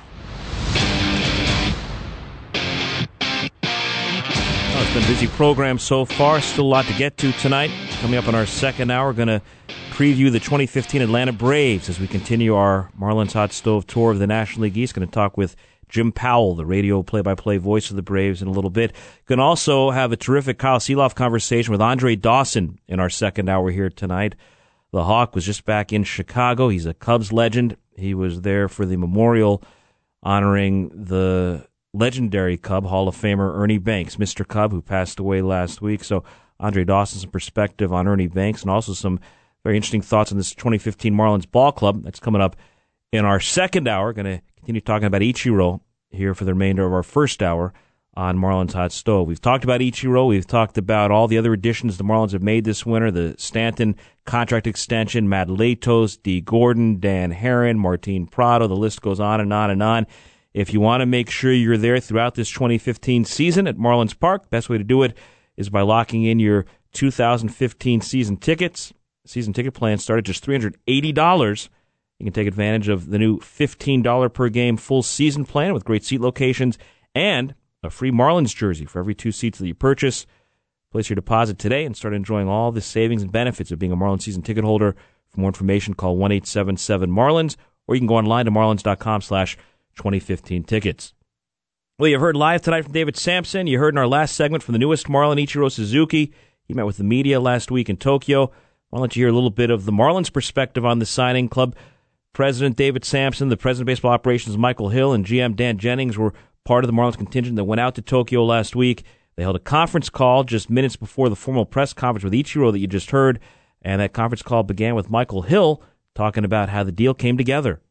B: It's been a busy program so far. Still a lot to get to tonight. Coming up in our second hour, we're going to preview the 2015 Atlanta Braves as we continue our Marlins Hot Stove tour of the National League East. Going to talk with Jim Powell, the radio play-by-play voice of the Braves, in a little bit. Going to also have a terrific Kyle Seeloff conversation with Andre Dawson in our second hour here tonight. The Hawk was just back in Chicago. He's a Cubs legend. He was there for the memorial honoring the legendary Cub, Hall of Famer Ernie Banks, Mr. Cub, who passed away last week. So Andre Dawson's perspective on Ernie Banks and also some very interesting thoughts on this 2015 Marlins ball club. That's coming up in our second hour. Going to continue talking about Ichiro here for the remainder of our first hour on Marlins Hot Stove. We've talked about Ichiro. We've talked about all the other additions the Marlins have made this winter, the Stanton contract extension, Matt Latos, Dee Gordon, Dan Herron, Martin Prado. The list goes on and on and on. If you want to make sure you're there throughout this 2015 season at Marlins Park, best way to do it is by locking in your 2015 season tickets. Season ticket plans start at just $380. You can take advantage of the new $15 per game full season plan with great seat locations and a free Marlins jersey for every 2 seats that you purchase. Place your deposit today and start enjoying all the savings and benefits of being a Marlins season ticket holder. For more information, call 1-877-MARLINS, or you can go online to marlins.com/2015 tickets. Well, you've heard live tonight from David Samson. You heard in our last segment from the newest Marlin, Ichiro Suzuki. He met with the media last week in Tokyo. I'll let you hear a little bit of the Marlins' perspective on the signing. Club President David Samson, the President of Baseball Operations Michael Hill, and GM Dan Jennings were part of the Marlins contingent that went out to Tokyo last week. They held a conference call just minutes before the formal press conference with Ichiro that you just heard, and that conference call began with Michael Hill talking about how the deal came together.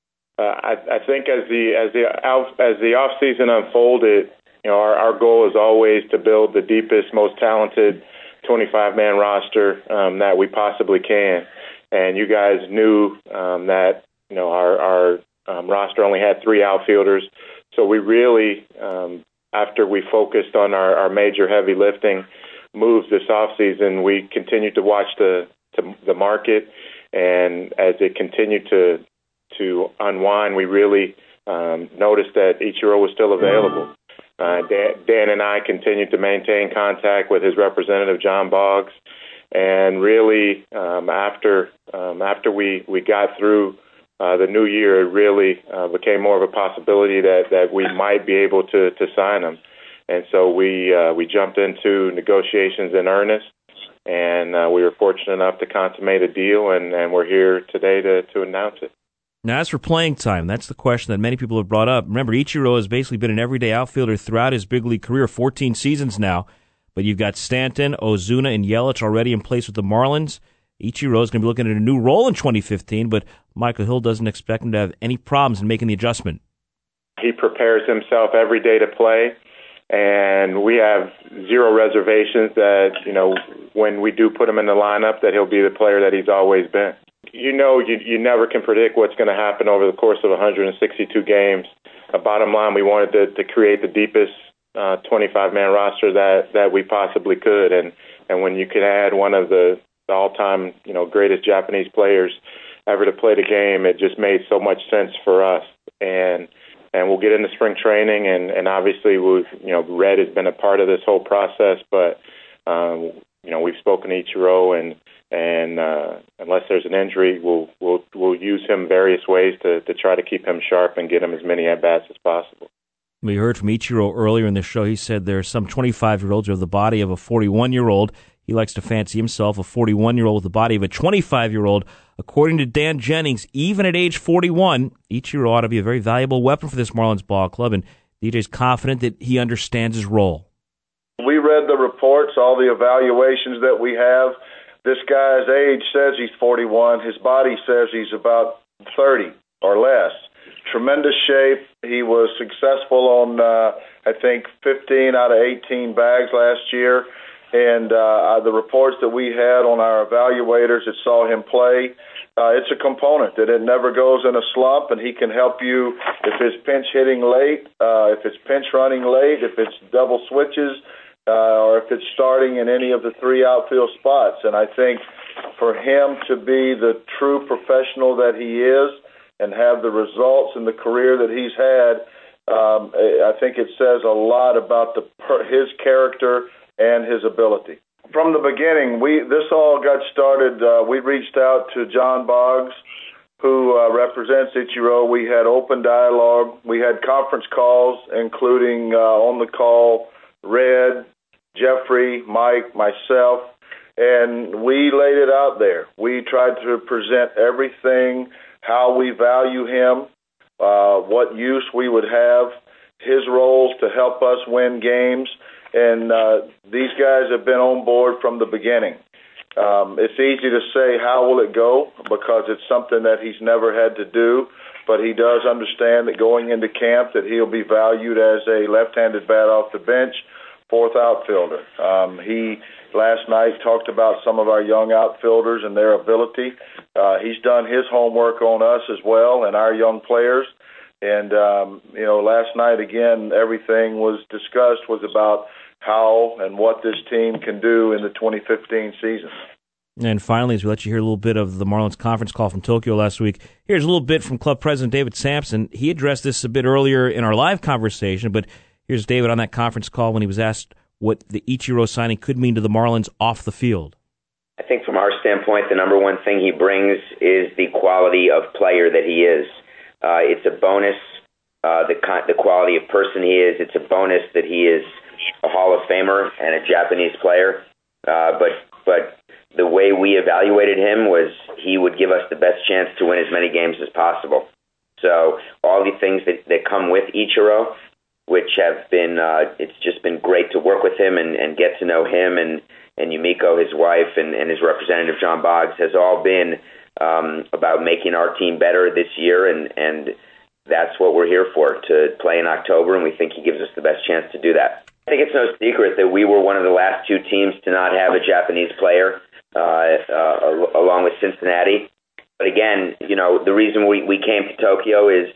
J: I think as the off season unfolded, our goal is always to build the deepest, most talented 25-man roster that we possibly can. And you guys knew that our roster only had 3 outfielders, so we really, after we focused on our major heavy lifting moves this off season, we continued to watch the market, and as it continued to unwind, we really noticed that Ichiro was still available. Dan and I continued to maintain contact with his representative, John Boggs, and really after we got through the new year, it really became more of a possibility that we might be able to sign him. And so we jumped into negotiations in earnest, and we were fortunate enough to consummate a deal, and we're here today to announce it.
B: Now, as for playing time, that's the question that many people have brought up. Remember, Ichiro has basically been an everyday outfielder throughout his big league career, 14 seasons now. But you've got Stanton, Ozuna, and Yelich already in place with the Marlins. Ichiro is going to be looking at a new role in 2015, but Michael Hill doesn't expect him to have any problems in making the adjustment. He
J: prepares himself every day to play, and we have zero reservations that, when we do put him in the lineup, that he'll be the player that he's always been. You never can predict what's going to happen over the course of 162 games. Bottom line, we wanted to create the deepest 25-man roster that we possibly could, and when you could add one of the all-time greatest Japanese players ever to play the game, it just made so much sense for us. And we'll get into spring training, and obviously Red has been a part of this whole process, but We've spoken to Ichiro, and unless there's an injury, we'll use him various ways to try to keep him sharp and get him as many at-bats as possible.
B: We heard from Ichiro earlier in the show. He said there are some 25-year-olds who have the body of a 41-year-old. He likes to fancy himself a 41-year-old with the body of a 25-year-old. According to Dan Jennings, even at age 41, Ichiro ought to be a very valuable weapon for this Marlins ball club, and DJ's confident that he understands his role.
K: We read the reports, all the evaluations that we have. This guy's age says he's 41. His body says he's about 30 or less. Tremendous shape. He was successful on, 15 out of 18 bags last year. And the reports that we had on our evaluators that saw him play, it's a component that it never goes in a slump, and he can help you if it's pinch hitting late, if it's pinch running late, if it's double switches, or if it's starting in any of the three outfield spots. And I think for him to be the true professional that he is and have the results in the career that he's had, I think it says a lot about his character and his ability. From the beginning, this all got started. We reached out to John Boggs, who represents Ichiro. We had open dialogue. We had conference calls, including on the call Red, Jeffrey, Mike, myself, and we laid it out there. We tried to present everything, how we value him, what use we would have, his roles to help us win games. And these guys have been on board from the beginning. It's easy to say how will it go because it's something that he's never had to do, but he does understand that going into camp that he'll be valued as a left-handed bat off the bench, fourth outfielder. He last night talked about some of our young outfielders and their ability. He's done his homework on us as well and our young players. And, last night, again, everything was discussed was about how and what this team can do in the 2015 season.
B: And finally, as we let you hear a little bit of the Marlins conference call from Tokyo last week, here's a little bit from club president David Sampson. He addressed this a bit earlier in our live conversation, but here's David on that conference call when he was asked what the Ichiro signing could mean to the Marlins off the field.
L: I think from our standpoint, the number one thing he brings is the quality of player that he is. It's a bonus, the quality of person he is. It's a bonus that he is a Hall of Famer and a Japanese player. But the way we evaluated him was he would give us the best chance to win as many games as possible. So all the things that come with Ichiro, which have been, it's just been great to work with him and get to know him and Yumiko, his wife, and his representative, John Boggs, has all been about making our team better this year, and that's what we're here for, to play in October, and we think he gives us the best chance to do that. I think it's no secret that we were one of the last two teams to not have a Japanese player, along with Cincinnati. But again, the reason we came to Tokyo is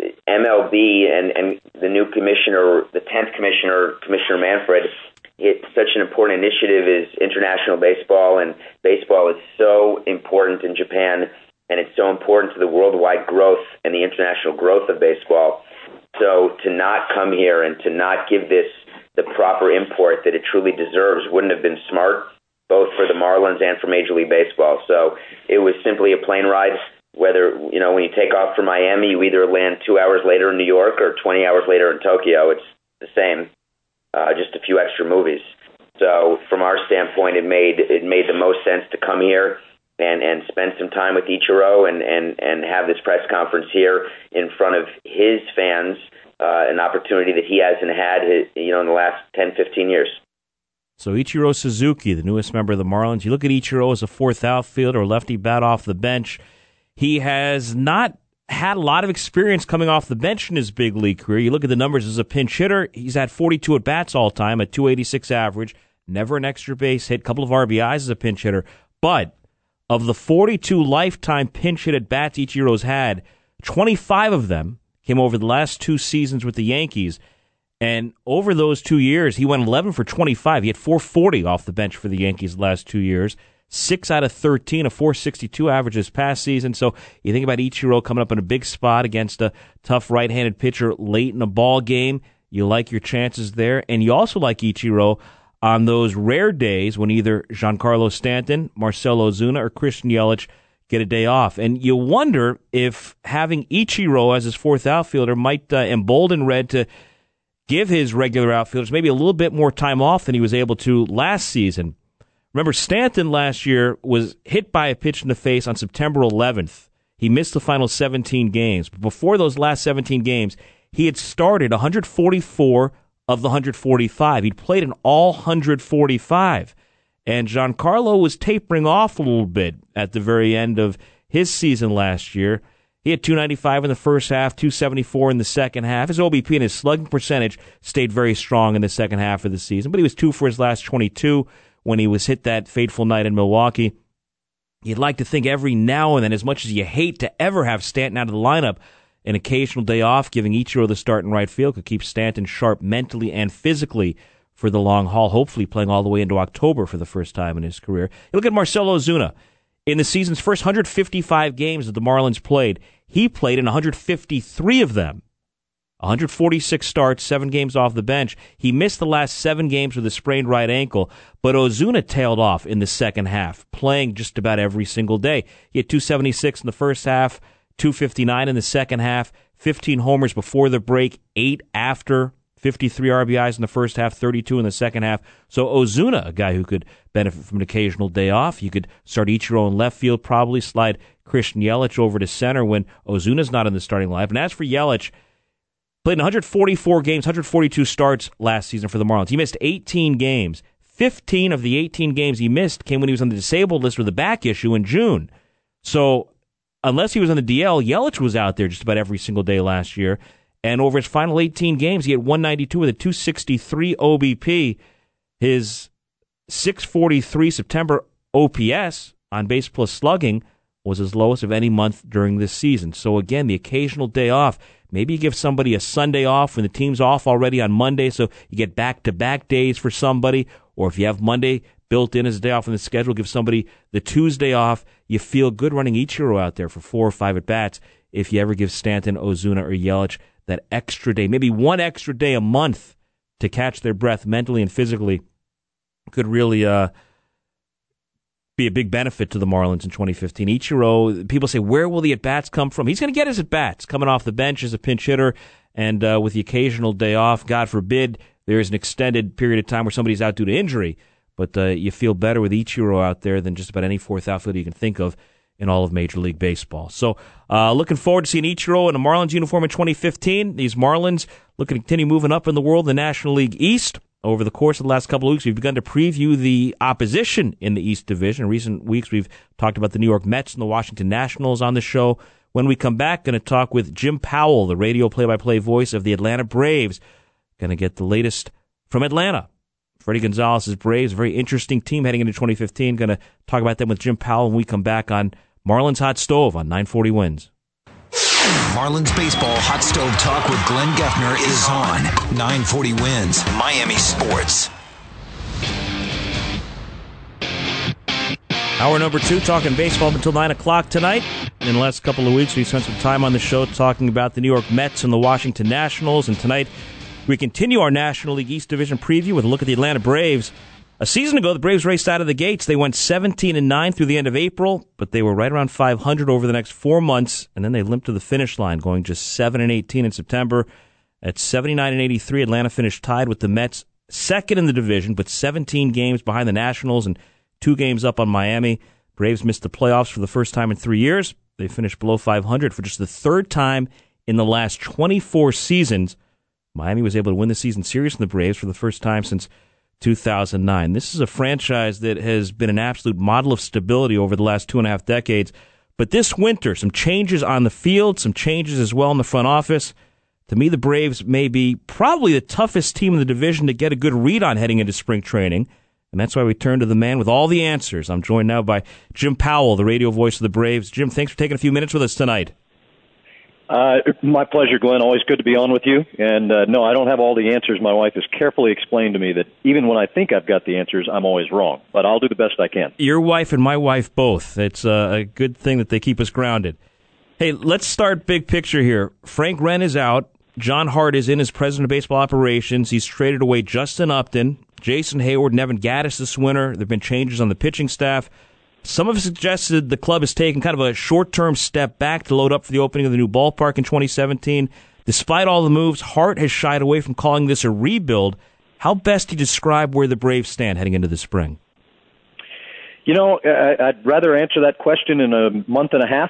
L: MLB and the new commissioner, the 10th commissioner, Commissioner Manfred, it's such an important initiative is international baseball, and baseball is so important in Japan, and it's so important to the worldwide growth and the international growth of baseball. So to not come here and to not give this the proper import that it truly deserves wouldn't have been smart, both for the Marlins and for Major League Baseball. So it was simply a plane ride. Whether, when you take off from Miami, you either land 2 hours later in New York or 20 hours later in Tokyo. It's the same, just a few extra movies. So from our standpoint, it made the most sense to come here and spend some time with Ichiro and have this press conference here in front of his fans, an opportunity that he hasn't had, in the last 10, 15 years.
B: So Ichiro Suzuki, the newest member of the Marlins, you look at Ichiro as a fourth outfielder, lefty bat off the bench. He has not had a lot of experience coming off the bench in his big league career. You look at the numbers as a pinch hitter, he's had 42 at-bats all time, a .286 average, never an extra base hit, couple of RBIs as a pinch hitter. But of the 42 lifetime pinch hit at-bats Ichiro's had, 25 of them came over the last two seasons with the Yankees. And over those 2 years, he went 11 for 25. He had .440 off the bench for the Yankees the last 2 years. 6 out of 13, a .462 average this past season. So you think about Ichiro coming up in a big spot against a tough right-handed pitcher late in a ball game. You like your chances there. And you also like Ichiro on those rare days when either Giancarlo Stanton, Marcell Ozuna, or Christian Yelich get a day off. And you wonder if having Ichiro as his fourth outfielder might embolden Red to give his regular outfielders maybe a little bit more time off than he was able to last season. Remember, Stanton last year was hit by a pitch in the face on September 11th. He missed the final 17 games. But before those last 17 games, he had started 144 of the 145. He'd played in all 145. And Giancarlo was tapering off a little bit at the very end of his season last year. He had 295 in the first half, 274 in the second half. His OBP and his slugging percentage stayed very strong in the second half of the season, but he was 2 for his last 22 when he was hit that fateful night in Milwaukee. You'd like to think every now and then, as much as you hate to ever have Stanton out of the lineup, an occasional day off, giving Ichiro the start in right field, could keep Stanton sharp mentally and physically for the long haul, hopefully playing all the way into October for the first time in his career. You look at Marcell Ozuna. In the season's first 155 games that the Marlins played, he played in 153 of them. 146 starts, 7 games off the bench. He missed the last 7 games with a sprained right ankle, but Ozuna tailed off in the second half, playing just about every single day. He had 276 in the first half, 259 in the second half, 15 homers before the break, 8 after, 53 RBIs in the first half, 32 in the second half. So Ozuna, a guy who could benefit from an occasional day off. You could start Ichiro in left field, probably slide Christian Yelich over to center when Ozuna's not in the starting lineup. And as for Yelich, played in 144 games, 142 starts last season for the Marlins. He missed 18 games. 15 of the 18 games he missed came when he was on the disabled list with a back issue in June. So unless he was on the DL, Yelich was out there just about every single day last year. And over his final 18 games, he had 192 with a 263 OBP. His 643 September OPS on base plus slugging was his lowest of any month during this season. So again, the occasional day off. Maybe you give somebody a Sunday off when the team's off already on Monday, so you get back-to-back days for somebody. Or if you have Monday built in as a day off in the schedule, give somebody the Tuesday off. You feel good running Ichiro out there for 4 or 5 at-bats if you ever give Stanton, Ozuna, or Yelich that extra day, maybe one extra day a month to catch their breath mentally and physically. Could really be a big benefit to the Marlins in 2015. Ichiro, people say, where will the at-bats come from? He's going to get his at-bats coming off the bench as a pinch hitter, and with the occasional day off, God forbid, there is an extended period of time where somebody's out due to injury, but you feel better with Ichiro out there than just about any fourth outfielder you can think of in all of Major League Baseball. So looking forward to seeing Ichiro in a Marlins uniform in 2015. These Marlins looking to continue moving up in the world, the National League East. Over the course of the last couple of weeks, we've begun to preview the opposition in the East Division. In recent weeks, we've talked about the New York Mets and the Washington Nationals on the show. When we come back, going to talk with Jim Powell, the radio play-by-play voice of the Atlanta Braves. Going to get the latest from Atlanta. Freddie Gonzalez's Braves, a very interesting team heading into 2015. Going to talk about them with Jim Powell when we come back on Marlins Hot Stove on 940 Wins.
A: Marlins Baseball Hot Stove Talk with Glenn Geffner is on 940 Wins, Miami Sports.
B: Hour number 2, talking baseball until 9 o'clock tonight. In the last couple of weeks, we spent some time on the show talking about the New York Mets and the Washington Nationals. And tonight, we continue our National League East Division preview with a look at the Atlanta Braves. A season ago, the Braves raced out of the gates. They went 17-9 through the end of April, but they were right around 500 over the next 4 months, and then they limped to the finish line, going just 7-18 in September. At 79-83, Atlanta finished tied with the Mets, second in the division, but 17 games behind the Nationals and 2 games up on Miami. Braves missed the playoffs for the first time in 3 years. They finished below 500 for just the third time in the last 24 seasons. Miami was able to win the season series from the Braves for the first time since 2009. This is a franchise that has been an absolute model of stability over the last 2.5 decades. But this winter, some changes on the field, some changes as well in the front office. To me, the Braves may be probably the toughest team in the division to get a good read on heading into spring training. And that's why we turn to the man with all the answers. I'm joined now by Jim Powell, the radio voice of the Braves. Jim, thanks for taking a few minutes with us tonight.
M: My pleasure, Glenn. Always good to be on with you. And no, I don't have all the answers. My wife has carefully explained to me that even when I think I've got the answers, I'm always wrong. But I'll do the best I can.
B: Your wife and my wife both. It's a good thing that they keep us grounded. Hey, let's start big picture here. Frank Wren is out. John Hart is in as president of baseball operations. He's traded away Justin Upton Jason Hayward and Evan Gattis this winter. There have been changes on the pitching staff. Some have suggested the club has taken kind of a short-term step back to load up for the opening of the new ballpark in 2017. Despite all the moves, Hart has shied away from calling this a rebuild. How best do you describe where the Braves stand heading into the spring?
M: I'd rather answer that question in a month and a half.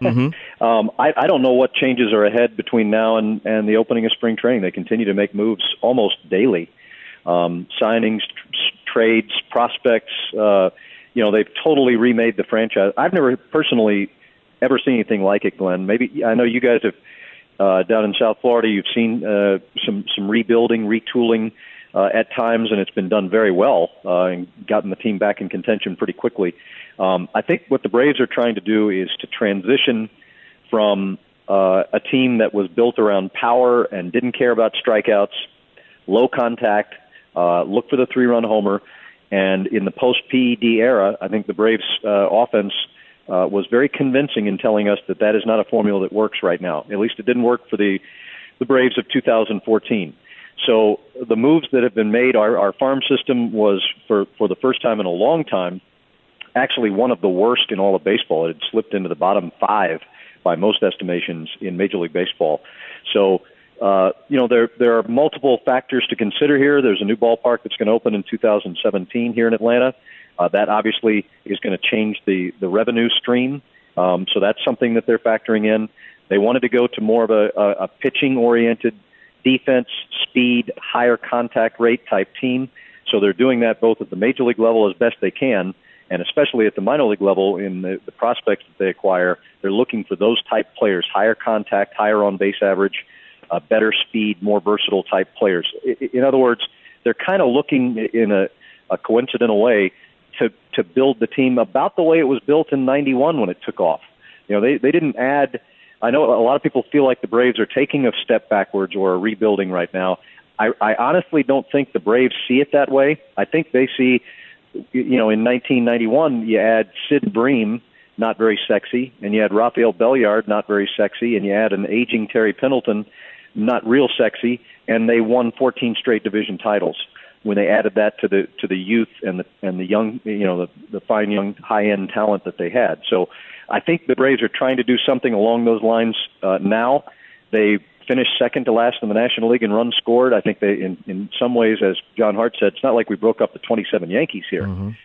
M: I don't know what changes are ahead between now and the opening of spring training. They continue to make moves almost daily. Signings, trades, prospects. They've totally remade the franchise. I've never personally ever seen anything like it, Glenn. Maybe I know you guys have down in South Florida. You've seen some rebuilding, retooling at times, and it's been done very well and gotten the team back in contention pretty quickly. I think what the Braves are trying to do is to transition from a team that was built around power and didn't care about strikeouts, low contact, look for the 3-run homer. And in the post-PED era, I think the Braves' offense was very convincing in telling us that is not a formula that works right now. At least it didn't work for the Braves of 2014. So the moves that have been made, our farm system was, for the first time in a long time, actually one of the worst in all of baseball. It had slipped into the bottom 5 by most estimations in Major League Baseball. So there are multiple factors to consider here. There's a new ballpark that's going to open in 2017 here in Atlanta. That obviously is going to change the revenue stream. So that's something that they're factoring in. They wanted to go to more of a pitching-oriented defense, speed, higher contact rate type team. So they're doing that both at the Major League level as best they can, and especially at the minor league level in the prospects that they acquire. They're looking for those type players, higher contact, higher on-base average, better speed, more versatile type players. In other words, they're kind of looking in a coincidental way to build the team about the way it was built in 91 when it took off. They didn't add. I know a lot of people feel like the Braves are taking a step backwards or are rebuilding right now. I honestly don't think the Braves see it that way. I think they see, in 1991, you add Sid Bream, not very sexy, and you had Rafael Belliard, not very sexy, and you add an aging Terry Pendleton, not real sexy, and they won 14 straight division titles when they added that to the youth and the young, the fine young high-end talent that they had. So I think the Braves are trying to do something along those lines now. They finished second to last in the National League in runs scored. I think they, in some ways, as John Hart said, it's not like we broke up the 27 Yankees here.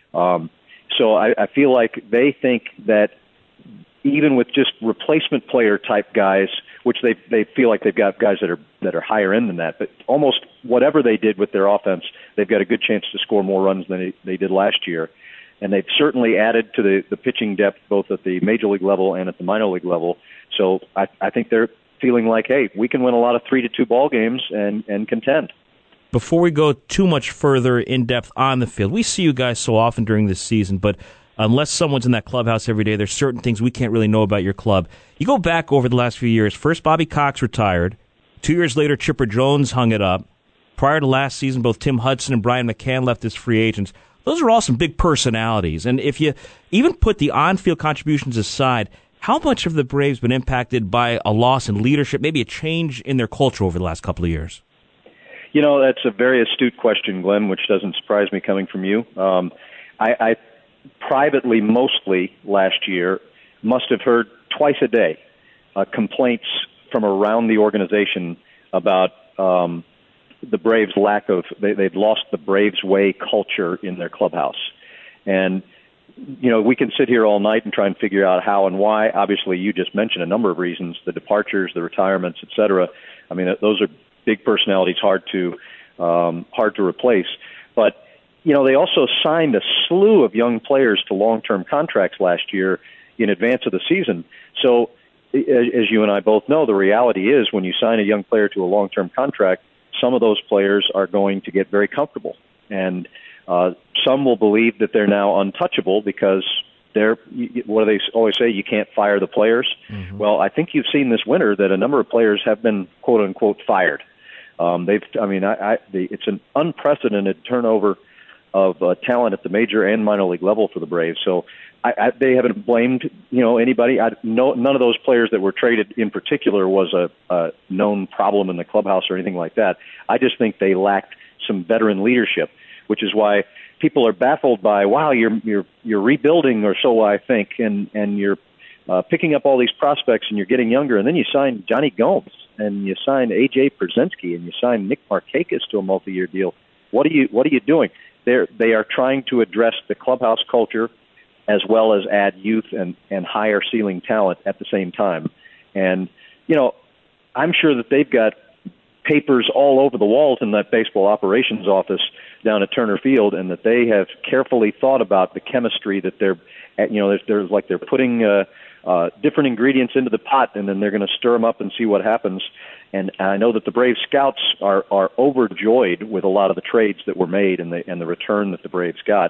M: So I feel like they think that even with just replacement player type guys, which they feel like they've got guys that are higher end than that, but almost whatever they did with their offense, they've got a good chance to score more runs than they did last year. And they've certainly added to the pitching depth both at the Major League level and at the minor league level. So I think they're feeling like, hey, we can win a lot of 3-2 ball games and contend.
B: Before we go too much further in depth on the field, we see you guys so often during this season, but unless someone's in that clubhouse every day, there's certain things we can't really know about your club. You go back over the last few years. First, Bobby Cox retired. 2 years later, Chipper Jones hung it up. Prior to last season, both Tim Hudson and Brian McCann left as free agents. Those are all some big personalities. And if you even put the on-field contributions aside, how much have the Braves been impacted by a loss in leadership, maybe a change in their culture over the last couple of years?
M: That's a very astute question, Glenn, which doesn't surprise me coming from you. I privately, mostly last year, must have heard twice a day complaints from around the organization about the Braves' lack of, they'd lost the Braves way culture in their clubhouse. And, we can sit here all night and try and figure out how and why. Obviously, you just mentioned a number of reasons, the departures, the retirements, et cetera. I mean, those are big personalities, hard to replace. But, they also signed a slew of young players to long-term contracts last year in advance of the season. So, as you and I both know, the reality is when you sign a young player to a long-term contract, some of those players are going to get very comfortable. And some will believe that they're now untouchable because what do they always say? You can't fire the players. Well, I think you've seen this winter that a number of players have been quote unquote fired. It's an unprecedented turnover of talent at the major and minor league level for the Braves. So they haven't blamed anybody. None of those players that were traded in particular was a known problem in the clubhouse or anything like that. I just think they lacked some veteran leadership. which is why people are baffled by, wow, you're rebuilding, or so I think, and you're picking up all these prospects and you're getting younger, and then you sign Johnny Gomes and you sign A.J. Pierzynski and you sign Nick Markakis to a multi-year deal. What are you doing? They are trying to address the clubhouse culture as well as add youth and higher ceiling talent at the same time. And, I'm sure that they've got papers all over the walls in that baseball operations office down at Turner Field, and that they have carefully thought about the chemistry that they're putting different ingredients into the pot, and then they're going to stir them up and see what happens. And I know that the Braves scouts are overjoyed with a lot of the trades that were made and the return that the Braves got.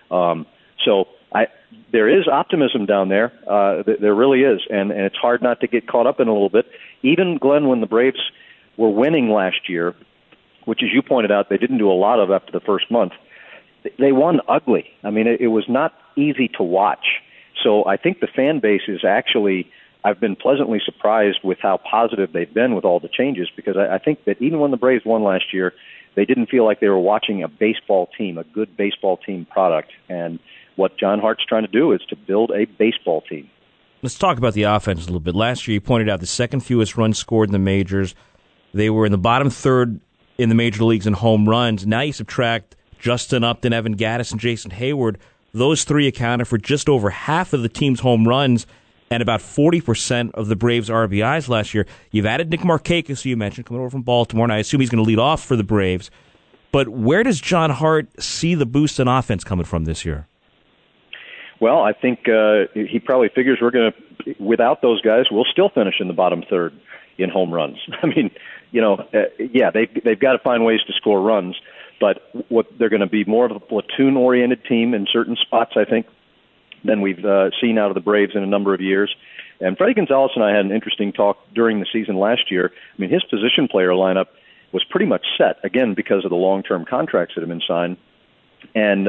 M: So there is optimism down there. There really is, and it's hard not to get caught up in a little bit. Even, Glenn, when the Braves were winning last year, which, as you pointed out, they didn't do a lot of after the first month, they won ugly. I mean, it was not easy to watch. So I think the fan base is actually, I've been pleasantly surprised with how positive they've been with all the changes, because I think that even when the Braves won last year, they didn't feel like they were watching a baseball team, a good baseball team product. And what John Hart's trying to do is to build a baseball team.
B: Let's talk about the offense a little bit. Last year, you pointed out the second fewest runs scored in the majors. They were in the bottom third in the major leagues in home runs. Now you subtract Justin Upton, Evan Gattis, and Jason Hayward. Those three accounted for just over half of the team's home runs and about 40% of the Braves' RBIs last year. You've added Nick Markakis, who you mentioned, coming over from Baltimore, and I assume he's going to lead off for the Braves. But where does John Hart see the boost in offense coming from this year?
M: Well, I think he probably figures we're going to, without those guys, we'll still finish in the bottom third in home runs. I mean, they've got to find ways to score runs, but what they're going to be more of a platoon-oriented team in certain spots, I think, than we've seen out of the Braves in a number of years. And Freddie Gonzalez and I had an interesting talk during the season last year. I mean, his position player lineup was pretty much set, again, because of the long-term contracts that have been signed. And,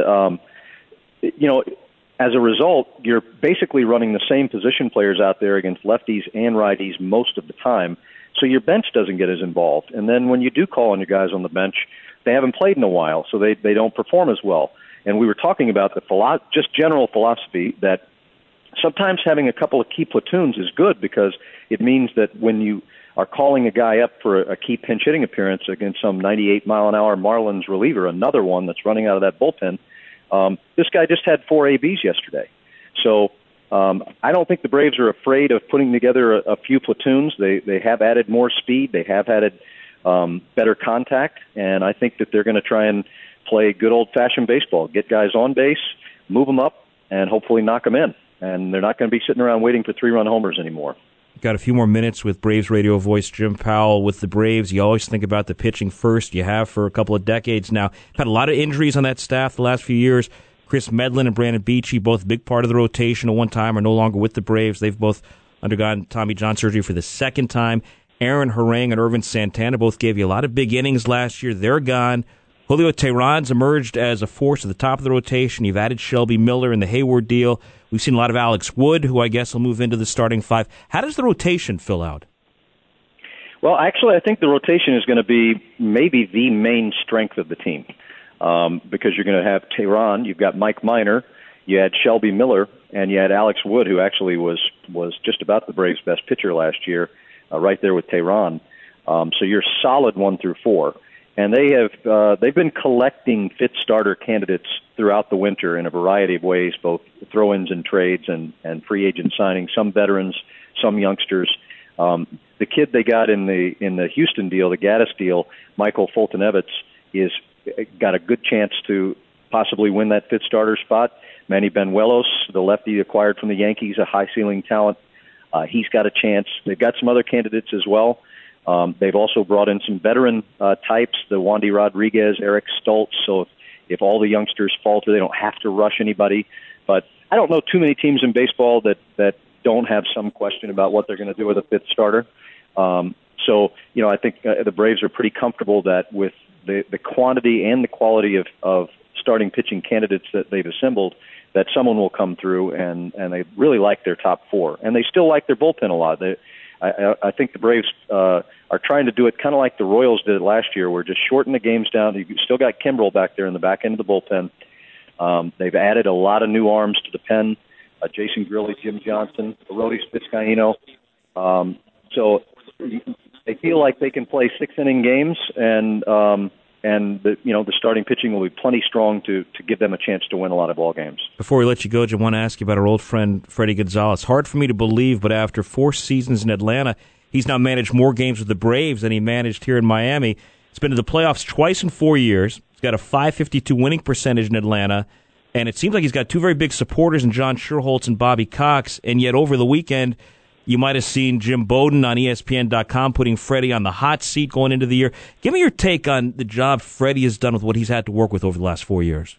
M: as a result, you're basically running the same position players out there against lefties and righties most of the time, so your bench doesn't get as involved. And then when you do call on your guys on the bench, they haven't played in a while, so they don't perform as well. And we were talking about just general philosophy that sometimes having a couple of key platoons is good, because it means that when you are calling a guy up for a key pinch hitting appearance against some 98-mile-an-hour Marlins reliever, another one that's running out of that bullpen, this guy just had 4 ABs yesterday. So I don't think the Braves are afraid of putting together a few platoons. They have added more speed. They have added better contact, and I think that they're going to try and play good old-fashioned baseball, get guys on base, move them up, and hopefully knock them in. And they're not going to be sitting around waiting for 3-run homers anymore.
B: Got a few more minutes with Braves radio voice Jim Powell. With the Braves, you always think about the pitching first. You have for a couple of decades now. Had a lot of injuries on that staff the last few years. Chris Medlin and Brandon Beachy, both a big part of the rotation at one time, are no longer with the Braves. They've both undergone Tommy John surgery for the second time. Aaron Harang and Irvin Santana both gave you a lot of big innings last year. They're gone. Julio Teheran's emerged as a force at the top of the rotation. You've added Shelby Miller in the Hayward deal. We've seen a lot of Alex Wood, who I guess will move into the starting five. How does the rotation fill out?
M: Well, actually, I think the rotation is going to be maybe the main strength of the team, because you're going to have Teheran, you've got Mike Minor, you had Shelby Miller, and you had Alex Wood, who actually was just about the Braves' best pitcher last year, right there with Teheran. So you're solid 1 through 4. And they've been collecting fit starter candidates throughout the winter in a variety of ways, both throw-ins and trades and free agent signings, some veterans, some youngsters. The kid they got in the Houston deal, the Gattis deal, Michael Fulton-Evans, is got a good chance to possibly win that fit starter spot. Manny Benuelos, the lefty acquired from the Yankees, a high ceiling talent, he's got a chance. They've got some other candidates as well. They've also brought in some veteran types, the Wandy Rodriguez, Eric Stoltz. So if all the youngsters falter, they don't have to rush anybody. But I don't know too many teams in baseball that don't have some question about what they're going to do with a fifth starter. So I think the Braves are pretty comfortable that with the quantity and the quality of starting pitching candidates that they've assembled, that someone will come through, and they really like their top 4. And they still like their bullpen a lot. I think the Braves are trying to do it kind of like the Royals did it last year, where just shorten the games down. You've still got Kimbrel back there in the back end of the bullpen. They've added a lot of new arms to the pen. Jason Grilli, Jim Johnson, Arodys Vizcaíno. So they feel like they can play 6-inning games, and the starting pitching will be plenty strong to give them a chance to win a lot of ball games.
B: Before we let you go, Jim, I want to ask you about our old friend Fredi Gonzalez. Hard for me to believe, but after 4 seasons in Atlanta, he's now managed more games with the Braves than he managed here in Miami. He's been to the playoffs twice in 4 years. He's got a .552 winning percentage in Atlanta, and it seems like he's got 2 very big supporters in John Schuerholz and Bobby Cox, and yet over the weekend, you might have seen Jim Bowden on ESPN.com putting Fredi on the hot seat going into the year. Give me your take on the job Fredi has done with what he's had to work with over the last 4 years.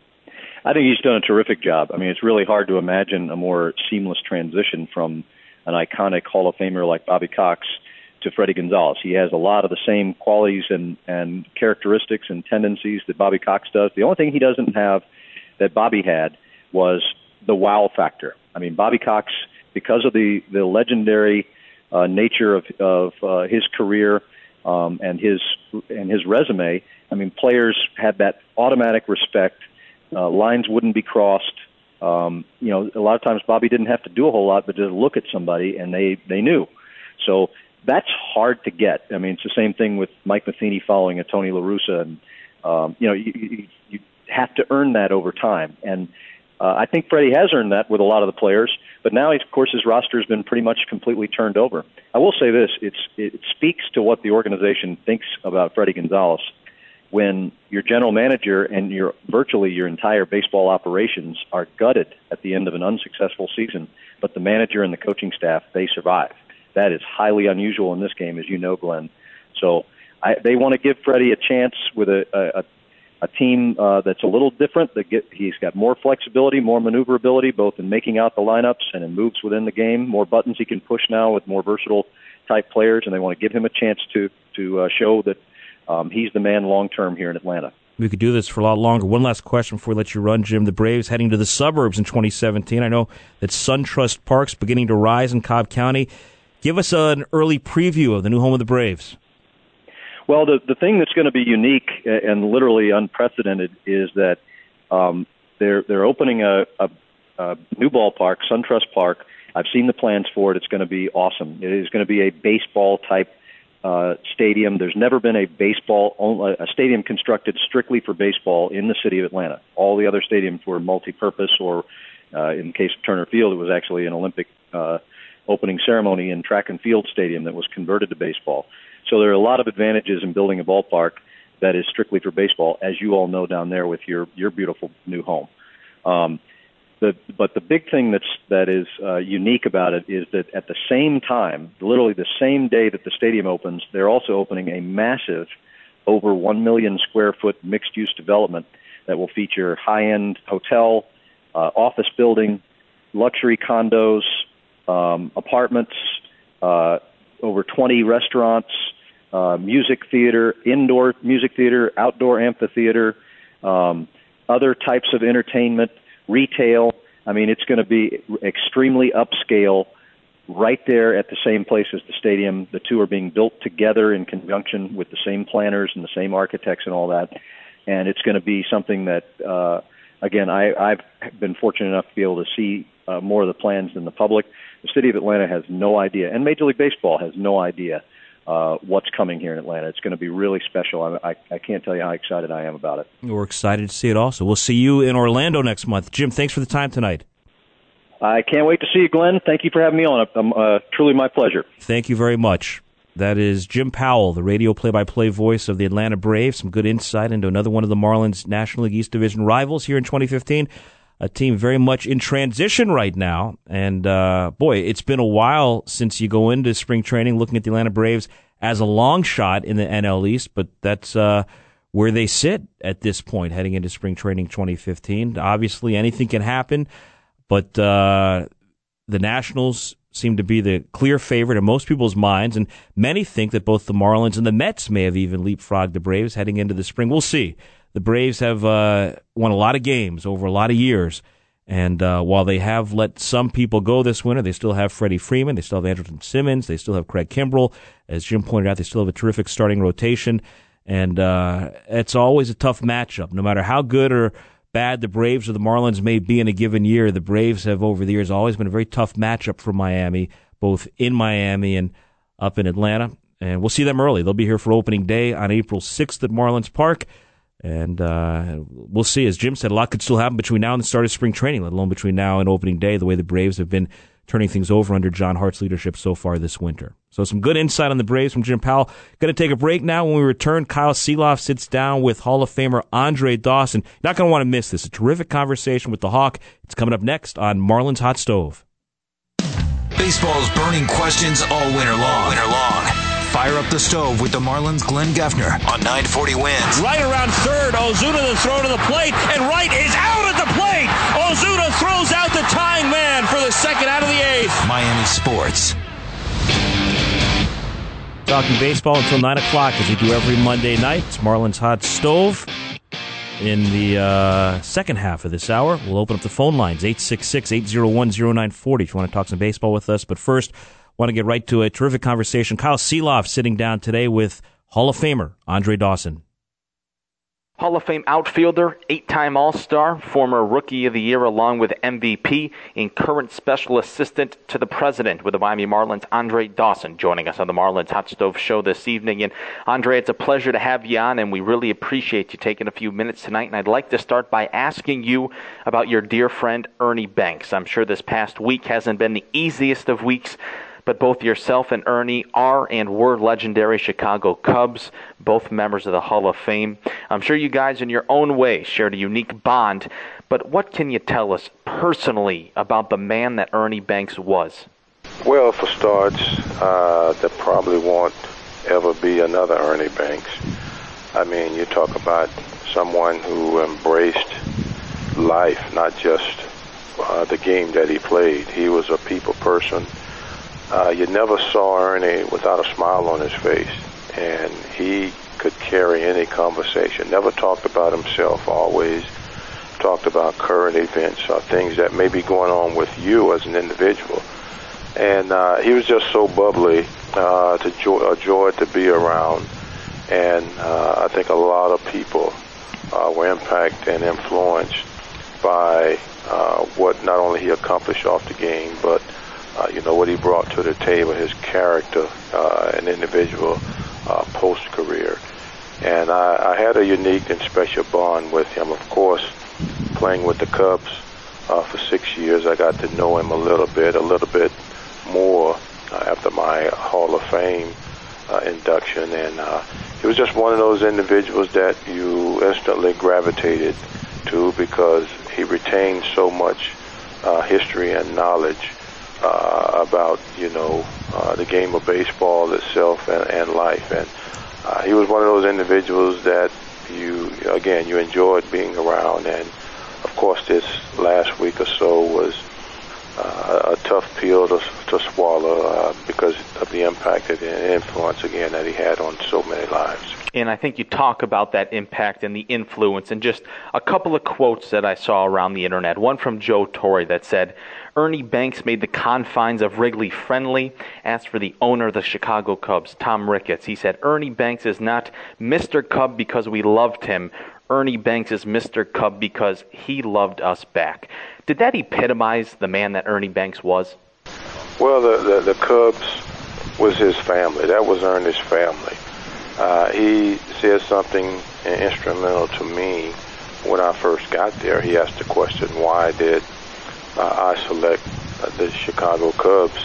M: I think he's done a terrific job. I mean, it's really hard to imagine a more seamless transition from an iconic Hall of Famer like Bobby Cox to Fredi Gonzalez. He has a lot of the same qualities and characteristics and tendencies that Bobby Cox does. The only thing he doesn't have that Bobby had was the wow factor. I mean, Bobby Cox, because of the legendary nature of his career and his resume, I mean, players had that automatic respect. Lines wouldn't be crossed. A lot of times Bobby didn't have to do a whole lot, but just look at somebody and they knew. So that's hard to get. I mean, it's the same thing with Mike Matheny following a Tony La Russa, and you have to earn that over time. And I think Fredi has earned that with a lot of the players, but now, of course, his roster has been pretty much completely turned over. I will say this, it speaks to what the organization thinks about Fredi Gonzalez when your general manager and virtually your entire baseball operations are gutted at the end of an unsuccessful season, but the manager and the coaching staff, they survive. That is highly unusual in this game, as you know, Glenn. So they want to give Fredi a chance with a team that's a little different. He's got more flexibility, more maneuverability, both in making out the lineups and in moves within the game. More buttons he can push now with more versatile type players, and they want to give him a chance to show that he's the man long term here in Atlanta.
B: We could do this for a lot longer. One last question before we let you run, Jim. The Braves heading to the suburbs in 2017. I know that SunTrust Park's beginning to rise in Cobb County. Give us an early preview of the new home of the Braves.
M: Well, the thing that's going to be unique and literally unprecedented is that they're opening a new ballpark, SunTrust Park. I've seen the plans for it. It's going to be awesome. It is going to be a baseball-type stadium. There's never been a stadium constructed strictly for baseball in the city of Atlanta. All the other stadiums were multi-purpose, or in the case of Turner Field, it was actually an Olympic opening ceremony and track and field stadium that was converted to baseball. So there are a lot of advantages in building a ballpark that is strictly for baseball, as you all know down there with your beautiful new home. But the big thing that is unique about it is that at the same time, literally the same day that the stadium opens, they're also opening a massive, over 1 million square foot mixed-use development that will feature high-end hotel, office building, luxury condos, apartments, over 20 restaurants, music theater, indoor music theater, outdoor amphitheater, other types of entertainment, retail. I mean, it's going to be extremely upscale right there at the same place as the stadium. The two are being built together in conjunction with the same planners and the same architects and all that. And it's going to be something that, again, I've been fortunate enough to be able to see more of the plans than the public. The city of Atlanta has no idea, and Major League Baseball has no idea what's coming here in Atlanta. It's going to be really special. I can't tell you how excited I am about it.
B: We're excited to see it also. We'll see you in Orlando next month. Jim, thanks for the time tonight.
M: I can't wait to see you, Glenn. Thank you for having me on. Truly my pleasure.
B: Thank you very much. That is Jim Powell, the radio play-by-play voice of the Atlanta Braves. Some good insight into another one of the Marlins National League East Division rivals here in 2015. A team very much in transition right now. And, boy, it's been a while since you go into spring training looking at the Atlanta Braves as a long shot in the NL East, but that's where they sit at this point heading into spring training 2015. Obviously, anything can happen, but the Nationals seem to be the clear favorite in most people's minds, and many think that both the Marlins and the Mets may have even leapfrogged the Braves heading into the spring. We'll see. The Braves have won a lot of games over a lot of years, And while they have let some people go this winter, they still have Freddie Freeman, they still have Andrelton Simmons, they still have Craig Kimbrell. As Jim pointed out, they still have a terrific starting rotation. And it's always a tough matchup. No matter how good or bad the Braves or the Marlins may be in a given year, the Braves have over the years always been a very tough matchup for Miami, both in Miami and up in Atlanta. And we'll see them early. They'll be here for opening day on April 6th at Marlins Park. And we'll see. As Jim said, a lot could still happen between now and the start of spring training, let alone between now and opening day, the way the Braves have been turning things over under John Hart's leadership so far this winter. So some good insight on the Braves from Jim Powell. Going to take a break now. When we return, Kyle Sielaff sits down with Hall of Famer Andre Dawson. Not going to want to miss this. A terrific conversation with the Hawk. It's coming up next on Marlins Hot Stove.
A: Baseball's burning questions all winter long. Fire up the stove with the Marlins' Glenn Geffner on 940 Wins.
D: Right around third, Ozuna the throw to the plate, and Wright is out at the plate. Ozuna throws out the tying man for the second out of the eighth.
A: Miami Sports.
B: Talking baseball until 9 o'clock as we do every Monday night. It's Marlins Hot Stove. In the second half of this hour, we'll open up the phone lines, 866-801-0940 if you want to talk some baseball with us. But first, want to get right to a terrific conversation. Kyle Sielaff sitting down today with Hall of Famer Andre Dawson.
N: Hall of Fame outfielder, 8-time All-Star, former Rookie of the Year along with MVP, and current Special Assistant to the President with the Miami Marlins, Andre Dawson, joining us on the Marlins Hot Stove Show this evening. And Andre, it's a pleasure to have you on, and we really appreciate you taking a few minutes tonight. And I'd like to start by asking you about your dear friend, Ernie Banks. I'm sure this past week hasn't been the easiest of weeks, but both yourself and Ernie are and were legendary Chicago Cubs, both members of the Hall of Fame. I'm sure you guys in your own way shared a unique bond, but what can you tell us personally about the man that Ernie Banks was?
O: Well, for starts, there probably won't ever be another Ernie Banks. I mean, you talk about someone who embraced life, not just the game that he played. He was a people person. You never saw Ernie without a smile on his face, and he could carry any conversation. Never talked about himself, always talked about current events or things that may be going on with you as an individual. And he was just so bubbly, a joy to be around. And I think a lot of people were impacted and influenced by what not only he accomplished off the game, but what he brought to the table, his character, an individual post-career. And I had a unique and special bond with him. Of course, playing with the Cubs for 6 years, I got to know him a little bit more after my Hall of Fame induction. And he was just one of those individuals that you instantly gravitated to because he retained so much history and knowledge about the game of baseball itself and life. And he was one of those individuals that you enjoyed being around. And of course, this last week or so was a tough pill to swallow because of the impact and the influence again that he had on so many lives.
N: And I think you talk about that impact and the influence, and just a couple of quotes that I saw around the internet. One from Joe Torre that said, Ernie Banks made the confines of Wrigley friendly. Asked for the owner of the Chicago Cubs, Tom Ricketts. He said, Ernie Banks is not Mr. Cub because we loved him. Ernie Banks is Mr. Cub because he loved us back. Did that epitomize the man that Ernie Banks was?
O: Well, the Cubs was his family. That was Ernie's family. He said something instrumental to me when I first got there. He asked the question, why did I select the Chicago Cubs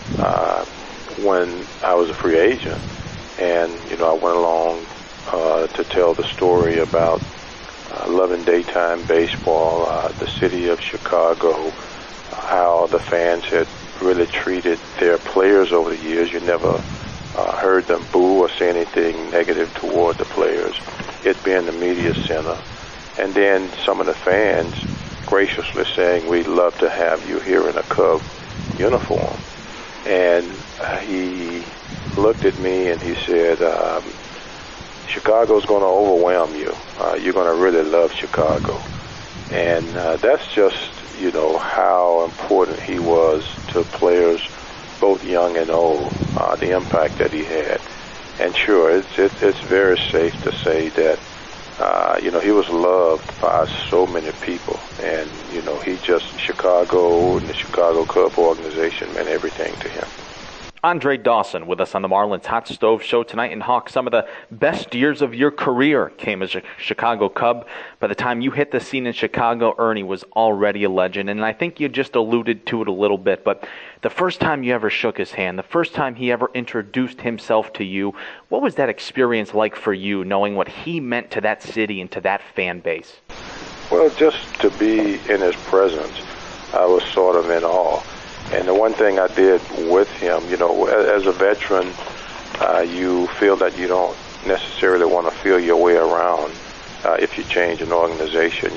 O: when I was a free agent? And, I went along to tell the story about loving daytime baseball, the city of Chicago, how the fans had really treated their players over the years. You never heard them boo or say anything negative toward the players, it being the media center. And then some of the fans graciously saying, we'd love to have you here in a Cub uniform. And he looked at me and he said, Chicago's going to overwhelm you. You're going to really love Chicago. And that's just how important he was to players, both young and old, the impact that he had. And sure, it's very safe to say that, he was loved by so many people. And, Chicago and the Chicago Cub organization meant everything to him.
N: Andre Dawson with us on the Marlins Hot Stove Show tonight. And Hawk, some of the best years of your career came as a Chicago Cub. By the time you hit the scene in Chicago, Ernie was already a legend. And I think you just alluded to it a little bit, but the first time you ever shook his hand, the first time he ever introduced himself to you, what was that experience like for you, knowing what he meant to that city and to that fan base?
O: Well, just to be in his presence, I was sort of in awe. And the one thing I did with him, as a veteran, you feel that you don't necessarily want to feel your way around. If you change an organization,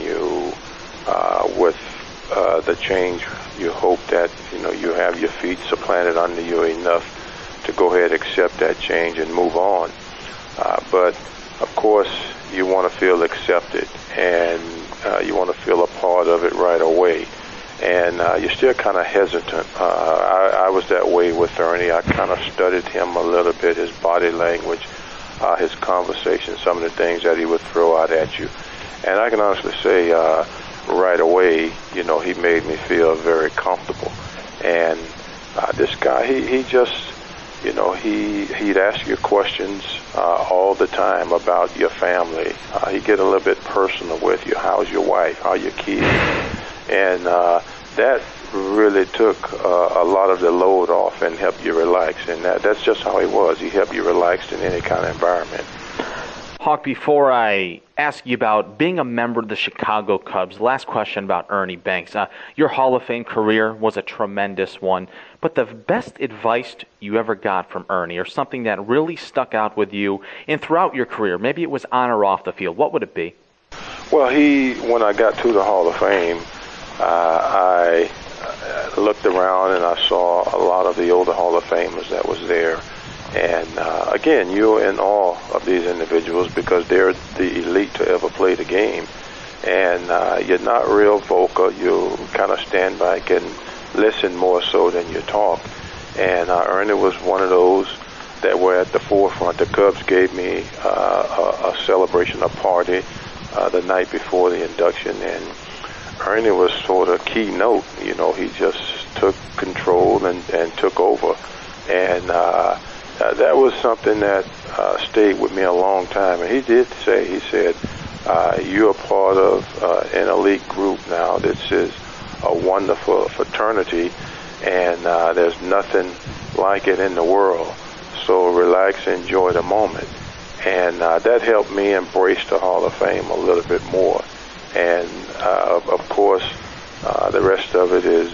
O: with the change, you hope that, you have your feet supplanted under you enough to go ahead and accept that change and move on. But, of course, you want to feel accepted, and you want to feel a part of it right away. And you're still kind of hesitant. I was that way with Ernie. I kind of studied him a little bit, his body language, his conversation, some of the things that he would throw out at you. And I can honestly say right away, he made me feel very comfortable. And this guy, he just, he'd ask you questions all the time about your family. He'd get a little bit personal with you. How's your wife? How are your kids? And that really took a lot of the load off and helped you relax. And that's just how he was. He helped you relax in any kind of environment.
N: Hawk, before I ask you about being a member of the Chicago Cubs, last question about Ernie Banks. Your Hall of Fame career was a tremendous one, but the best advice you ever got from Ernie, or something that really stuck out with you and throughout your career, maybe it was on or off the field, what would it be?
O: Well, when I got to the Hall of Fame, I looked around and I saw a lot of the older Hall of Famers that was there. And again, you're in awe of these individuals because they're the elite to ever play the game. And you're not real vocal. You kind of stand back and listen more so than you talk. And Ernie was one of those that were at the forefront. The Cubs gave me a celebration, a party the night before the induction, and Ernie was sort of keynote. He just took control and took over. And that was something that stayed with me a long time. And he said, you're a part of an elite group now. This is a wonderful fraternity, and there's nothing like it in the world. So relax, enjoy the moment. And that helped me embrace the Hall of Fame a little bit more. And of course, the rest of it is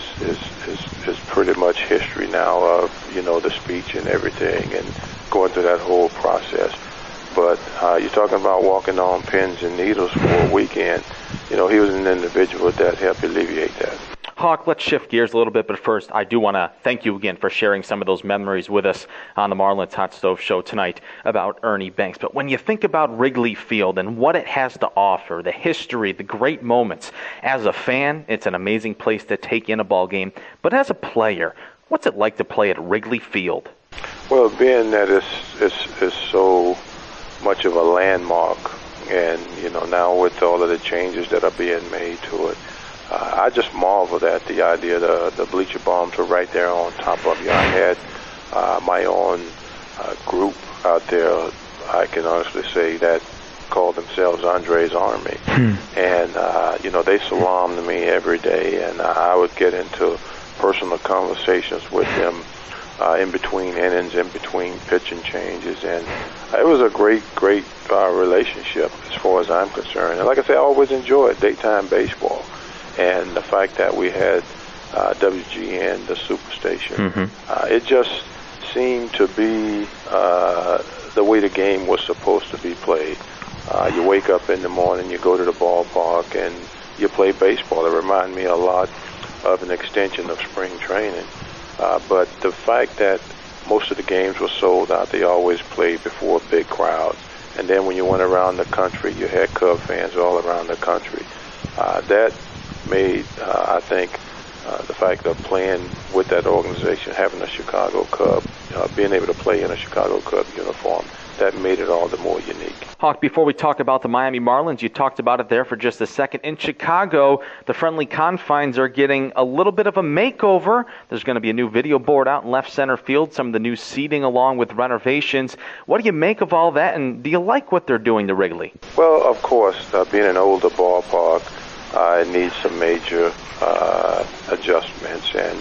O: pretty much history now of the speech and everything and going through that whole process. But you're talking about walking on pins and needles for a weekend. He was an individual that helped alleviate that.
N: Hawk, let's shift gears a little bit, but first, I do want to thank you again for sharing some of those memories with us on the Marlins Hot Stove Show tonight about Ernie Banks. But when you think about Wrigley Field and what it has to offer, the history, the great moments, as a fan, it's an amazing place to take in a ball game. But as a player, what's it like to play at Wrigley Field?
O: Well, being that it's so much of a landmark, and now with all of the changes that are being made to it, I just marveled at the idea the bleacher bombs were right there on top of you. I had my own group out there, I can honestly say, that called themselves Andre's Army. And, they salaamed me every day, and I would get into personal conversations with them in between innings, in between pitching changes. And it was a great relationship as far as I'm concerned. And like I say, I always enjoyed daytime baseball. And the fact that we had WGN, the Superstation, it just seemed to be the way the game was supposed to be played. You wake up in the morning, you go to the ballpark, and you play baseball. It reminded me a lot of an extension of spring training. But the fact that most of the games were sold out, they always played before big crowds. And then when you went around the country, you had Cub fans all around the country. That made, I think, the fact of playing with that organization, having a Chicago Cub, being able to play in a Chicago Cub uniform, that made it all the more unique.
N: Hawk, before we talk about the Miami Marlins, you talked about it there for just a second. In Chicago, the friendly confines are getting a little bit of a makeover. There's going to be a new video board out in left center field, some of the new seating along with renovations. What do you make of all that, and do you like what they're doing to Wrigley?
O: Well, of course, being an older ballpark, it needs some major adjustments, and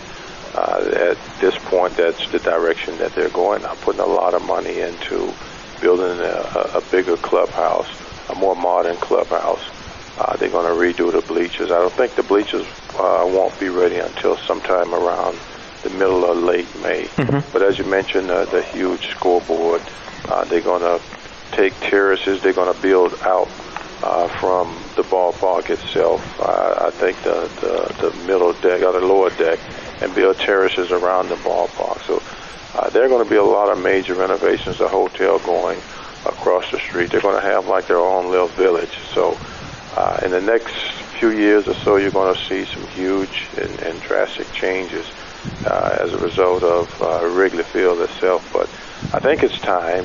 O: at this point, that's the direction that they're going. I'm putting a lot of money into building a bigger clubhouse, a more modern clubhouse. They're going to redo the bleachers. I don't think the bleachers won't be ready until sometime around the middle or late May. But as you mentioned, the huge scoreboard, they're going to take terraces. They're going to build out from the ballpark itself, I think the middle deck or the lower deck, and build terraces around the ballpark. So there are going to be a lot of major renovations. The hotel going across the street, they're going to have like their own little village. So in the next few years or so, you're going to see some huge and drastic changes as a result of Wrigley Field itself. But I think it's time.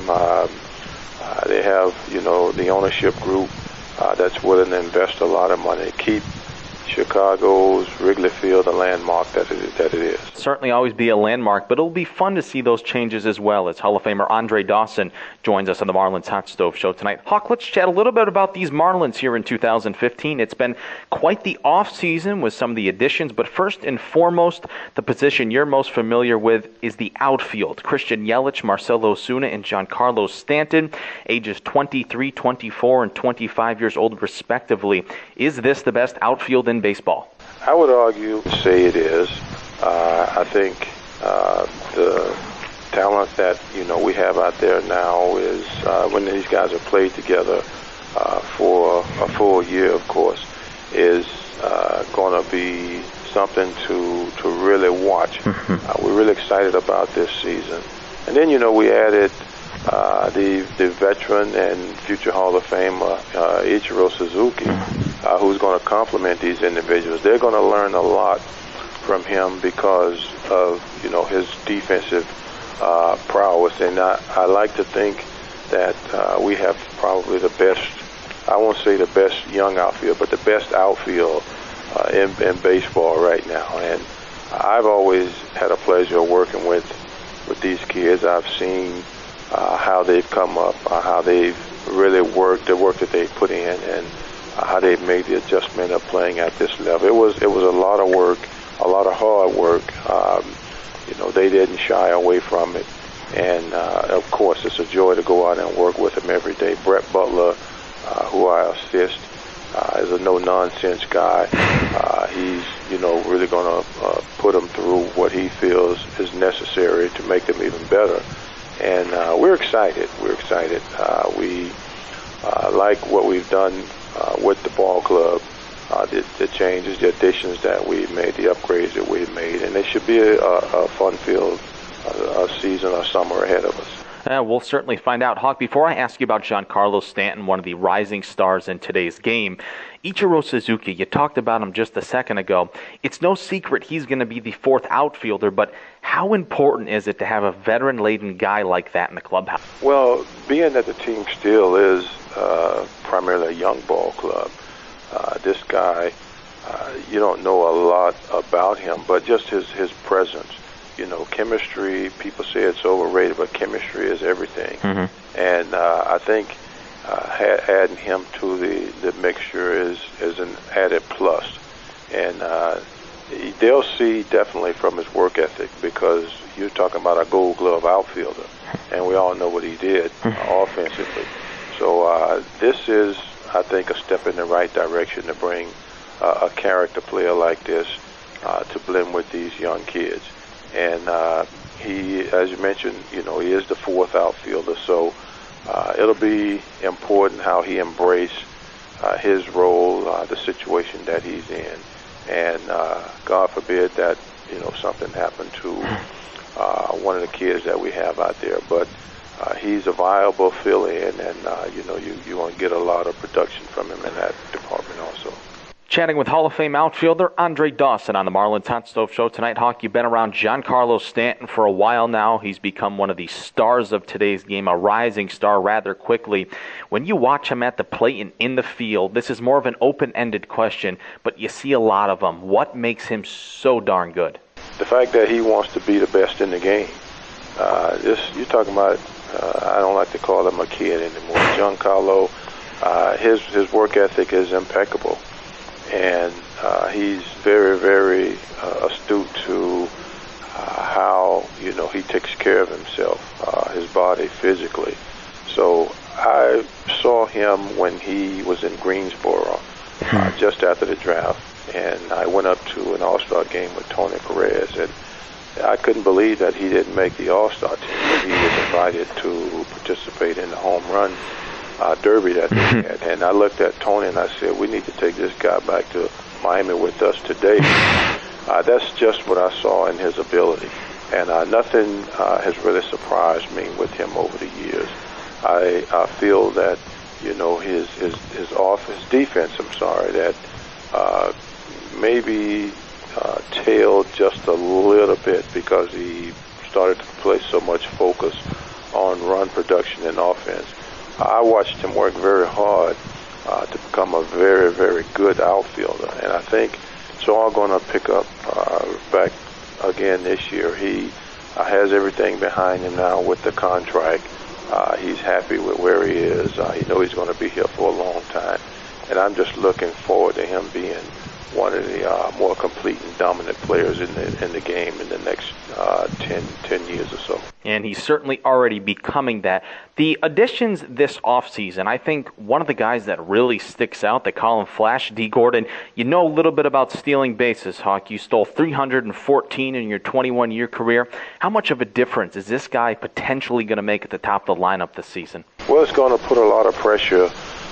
O: They have, the ownership group that's willing to invest a lot of money, keep Chicago's Wrigley Field a landmark that it is.
N: Certainly always be a landmark, but it'll be fun to see those changes as well as Hall of Famer Andre Dawson joins us on the Marlins Hot Stove Show tonight. Hawk, let's chat a little bit about these Marlins here in 2015. It's been quite the offseason with some of the additions, but first and foremost, the position you're most familiar with is the outfield. Christian Yelich, Marcell Ozuna, and Giancarlo Stanton, ages 23, 24, and 25 years old respectively. Is this the best outfield in baseball?
O: I would argue, say it is. I think the talent that we have out there now is when these guys have played together for a full year, of course, is going to be something to really watch. We're really excited about this season. And then we added the veteran and future Hall of Famer Ichiro Suzuki, who's going to complement these individuals. They're going to learn a lot from him because of his defensive prowess, and I like to think that we have probably the best, I won't say the best young outfield, but the best outfield in baseball right now. And I've always had a pleasure of working with these kids. I've seen how they've come up, how they've really worked, the work that they put in, and how they've made the adjustment of playing at this level. It was a lot of work, a lot of hard work. They didn't shy away from it, and of course, it's a joy to go out and work with them every day. Brett Butler, who I assist, is a no-nonsense guy. He's really going to put them through what he feels is necessary to make them even better. And we're excited. We like what we've done with the ball club, the changes, the additions that we made, the upgrades that we've made, and it should be a fun-filled season or summer ahead of us.
N: We'll certainly find out. Hawk, before I ask you about Giancarlo Stanton, one of the rising stars in today's game, Ichiro Suzuki, you talked about him just a second ago. It's no secret he's going to be the fourth outfielder, but how important is it to have a veteran-laden guy like that in the clubhouse?
O: Well, being that the team still is primarily a young ball club, this guy, you don't know a lot about him, but just his presence. Chemistry, people say it's overrated, but chemistry is everything. And I think adding him to the mixture is an added plus. And they'll see definitely from his work ethic, because you're talking about a Gold Glove outfielder, and we all know what he did offensively. So this is, I think, a step in the right direction to bring a character player like this to blend with these young kids. And he, as you mentioned, he is the fourth outfielder, so it'll be important how he embraced his role, the situation that he's in. And God forbid that, something happened to one of the kids that we have out there. But he's a viable fill-in, and, you want to get a lot of production from him in that department also.
N: Chatting with Hall of Fame outfielder Andre Dawson on the Marlins Hot Stove Show tonight. Hawk, you've been around Giancarlo Stanton for a while now. He's become one of the stars of today's game, a rising star rather quickly. When you watch him at the plate and in the field, this is more of an open-ended question, but you see a lot of them. What makes him so darn good?
O: The fact that he wants to be the best in the game. You're talking about, I don't like to call him a kid anymore. Giancarlo, his work ethic is impeccable. And he's very, very astute to how, he takes care of himself, his body physically. So I saw him when he was in Greensboro just after the draft, and I went up to an All-Star game with Tony Perez, and I couldn't believe that he didn't make the All-Star team, but he was invited to participate in the home run derby that they had. And I looked at Tony and I said, we need to take this guy back to Miami with us today. That's just what I saw in his ability. And nothing has really surprised me with him over the years. I feel that, his defense, that maybe tailed just a little bit because he started to place so much focus on run production and offense. I watched him work very hard to become a very, very good outfielder, and I think it's all going to pick up back again this year. He has everything behind him now with the contract. He's happy with where he is. He knows he's going to be here for a long time, and I'm just looking forward to him being one of the more complete and dominant players in the game in the next 10 years or so.
N: And he's certainly already becoming that. The additions this offseason, I think one of the guys that really sticks out, they call him Flash, D. Gordon. You know a little bit about stealing bases, Hawk. You stole 314 in your 21-year career. How much of a difference is this guy potentially going to make at the top of the lineup this season?
O: Well, it's going to put a lot of pressure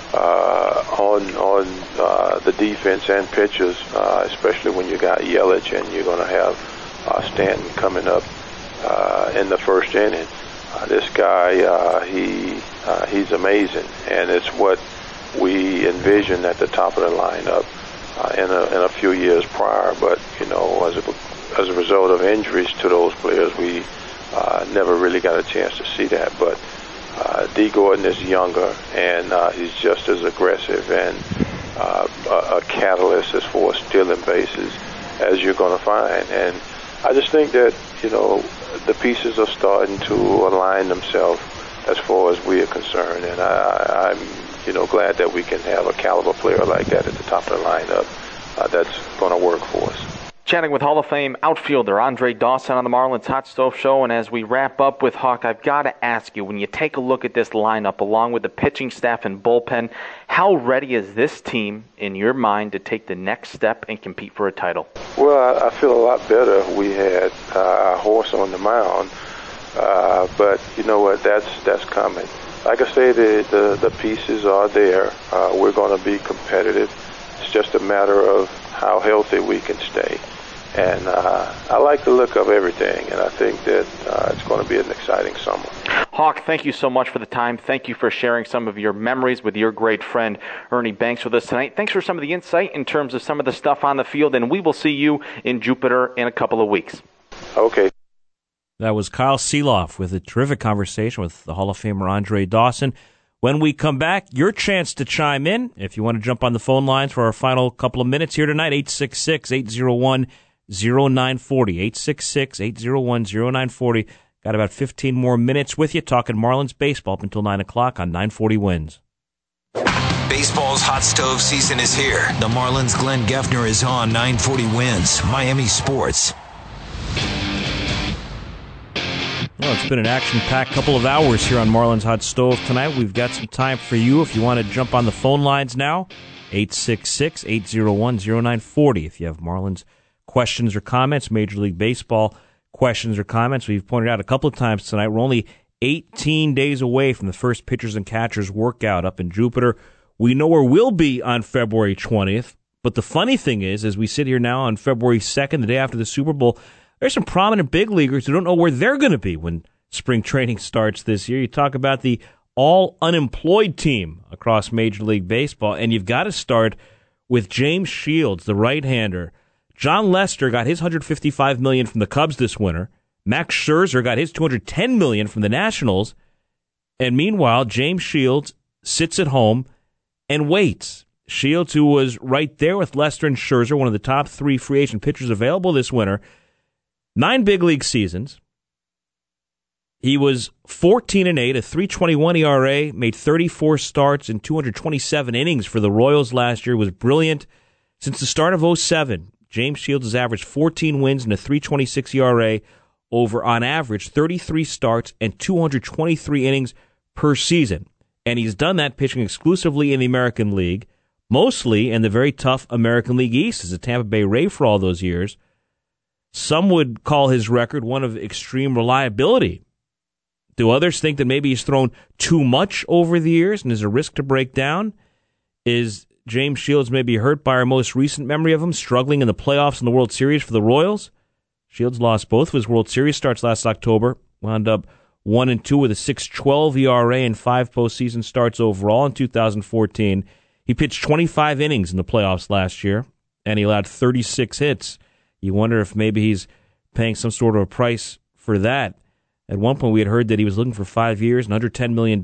O: on the defense and pitchers, especially when you got Yelich and you're going to have Stanton coming up in the first inning. This guy, he's amazing, and it's what we envisioned at the top of the lineup in a few years prior. But as a result of injuries to those players, we never really got a chance to see that. But D. Gordon is younger, and he's just as aggressive and a catalyst as far as stealing bases as you're going to find. And I just think that, the pieces are starting to align themselves as far as we are concerned. And I'm glad that we can have a caliber player like that at the top of the lineup that's going to work for us.
N: Chatting with Hall of Fame outfielder Andre Dawson on the Marlins Hot Stove Show. And as we wrap up with Hawk, I've got to ask you, when you take a look at this lineup along with the pitching staff and bullpen, how ready is this team, in your mind, to take the next step and compete for a title?
O: Well, I feel a lot better. We had a horse on the mound, but you know what? That's coming. Like I say, the pieces are there. We're going to be competitive. It's just a matter of how healthy we can stay. And I like the look of everything, and I think that it's going to be an exciting summer.
N: Hawk, thank you so much for the time. Thank you for sharing some of your memories with your great friend Ernie Banks with us tonight. Thanks for some of the insight in terms of some of the stuff on the field, and we will see you in Jupiter in a couple of weeks.
O: Okay.
B: That was Kyle Seeloff with a terrific conversation with the Hall of Famer Andre Dawson. When we come back, your chance to chime in. If you want to jump on the phone lines for our final couple of minutes here tonight, 866-801-0940, 866-801-0940. Got about 15 more minutes with you, talking Marlins baseball up until 9 o'clock on 940 Wins.
A: Baseball's hot stove season is here. The Marlins' Glenn Geffner is on 940 Wins, Miami Sports.
B: Well, it's been an action-packed couple of hours here on Marlins Hot Stove tonight. We've got some time for you if you want to jump on the phone lines now, 866-801-0940. If you have Marlins questions or comments, Major League Baseball questions or comments. We've pointed out a couple of times tonight, we're only 18 days away from the first pitchers and catchers workout up in Jupiter. We know where we'll be on February 20th, but the funny thing is, as we sit here now on February 2nd, the day after the Super Bowl, there's some prominent big leaguers who don't know where they're going to be when spring training starts this year. You talk about the all-unemployed team across Major League Baseball, and you've got to start with James Shields, the right-hander. John Lester got his $155 million from the Cubs this winter. Max Scherzer got his $210 million from the Nationals. And meanwhile, James Shields sits at home and waits. Shields, who was right there with Lester and Scherzer, one of the top 3 free agent pitchers available this winter, 9 big league seasons. He was 14-8, a 3.21 ERA, made 34 starts in 227 innings for the Royals last year, was brilliant. Since the start of 2007, James Shields has averaged 14 wins and a 3.26 ERA over, on average, 33 starts and 223 innings per season. And he's done that pitching exclusively in the American League, mostly in the very tough American League East as a Tampa Bay Ray for all those years. Some would call his record one of extreme reliability. Do others think that maybe he's thrown too much over the years and is a risk to break down? Is James Shields maybe hurt by our most recent memory of him, struggling in the playoffs in the World Series for the Royals? Shields lost both of his World Series starts last October, wound up 1-2 with a 6.12 ERA and 5 postseason starts overall in 2014. He pitched 25 innings in the playoffs last year, and he allowed 36 hits. You wonder if maybe he's paying some sort of a price for that. At one point, we had heard that he was looking for 5 years and under $10 million.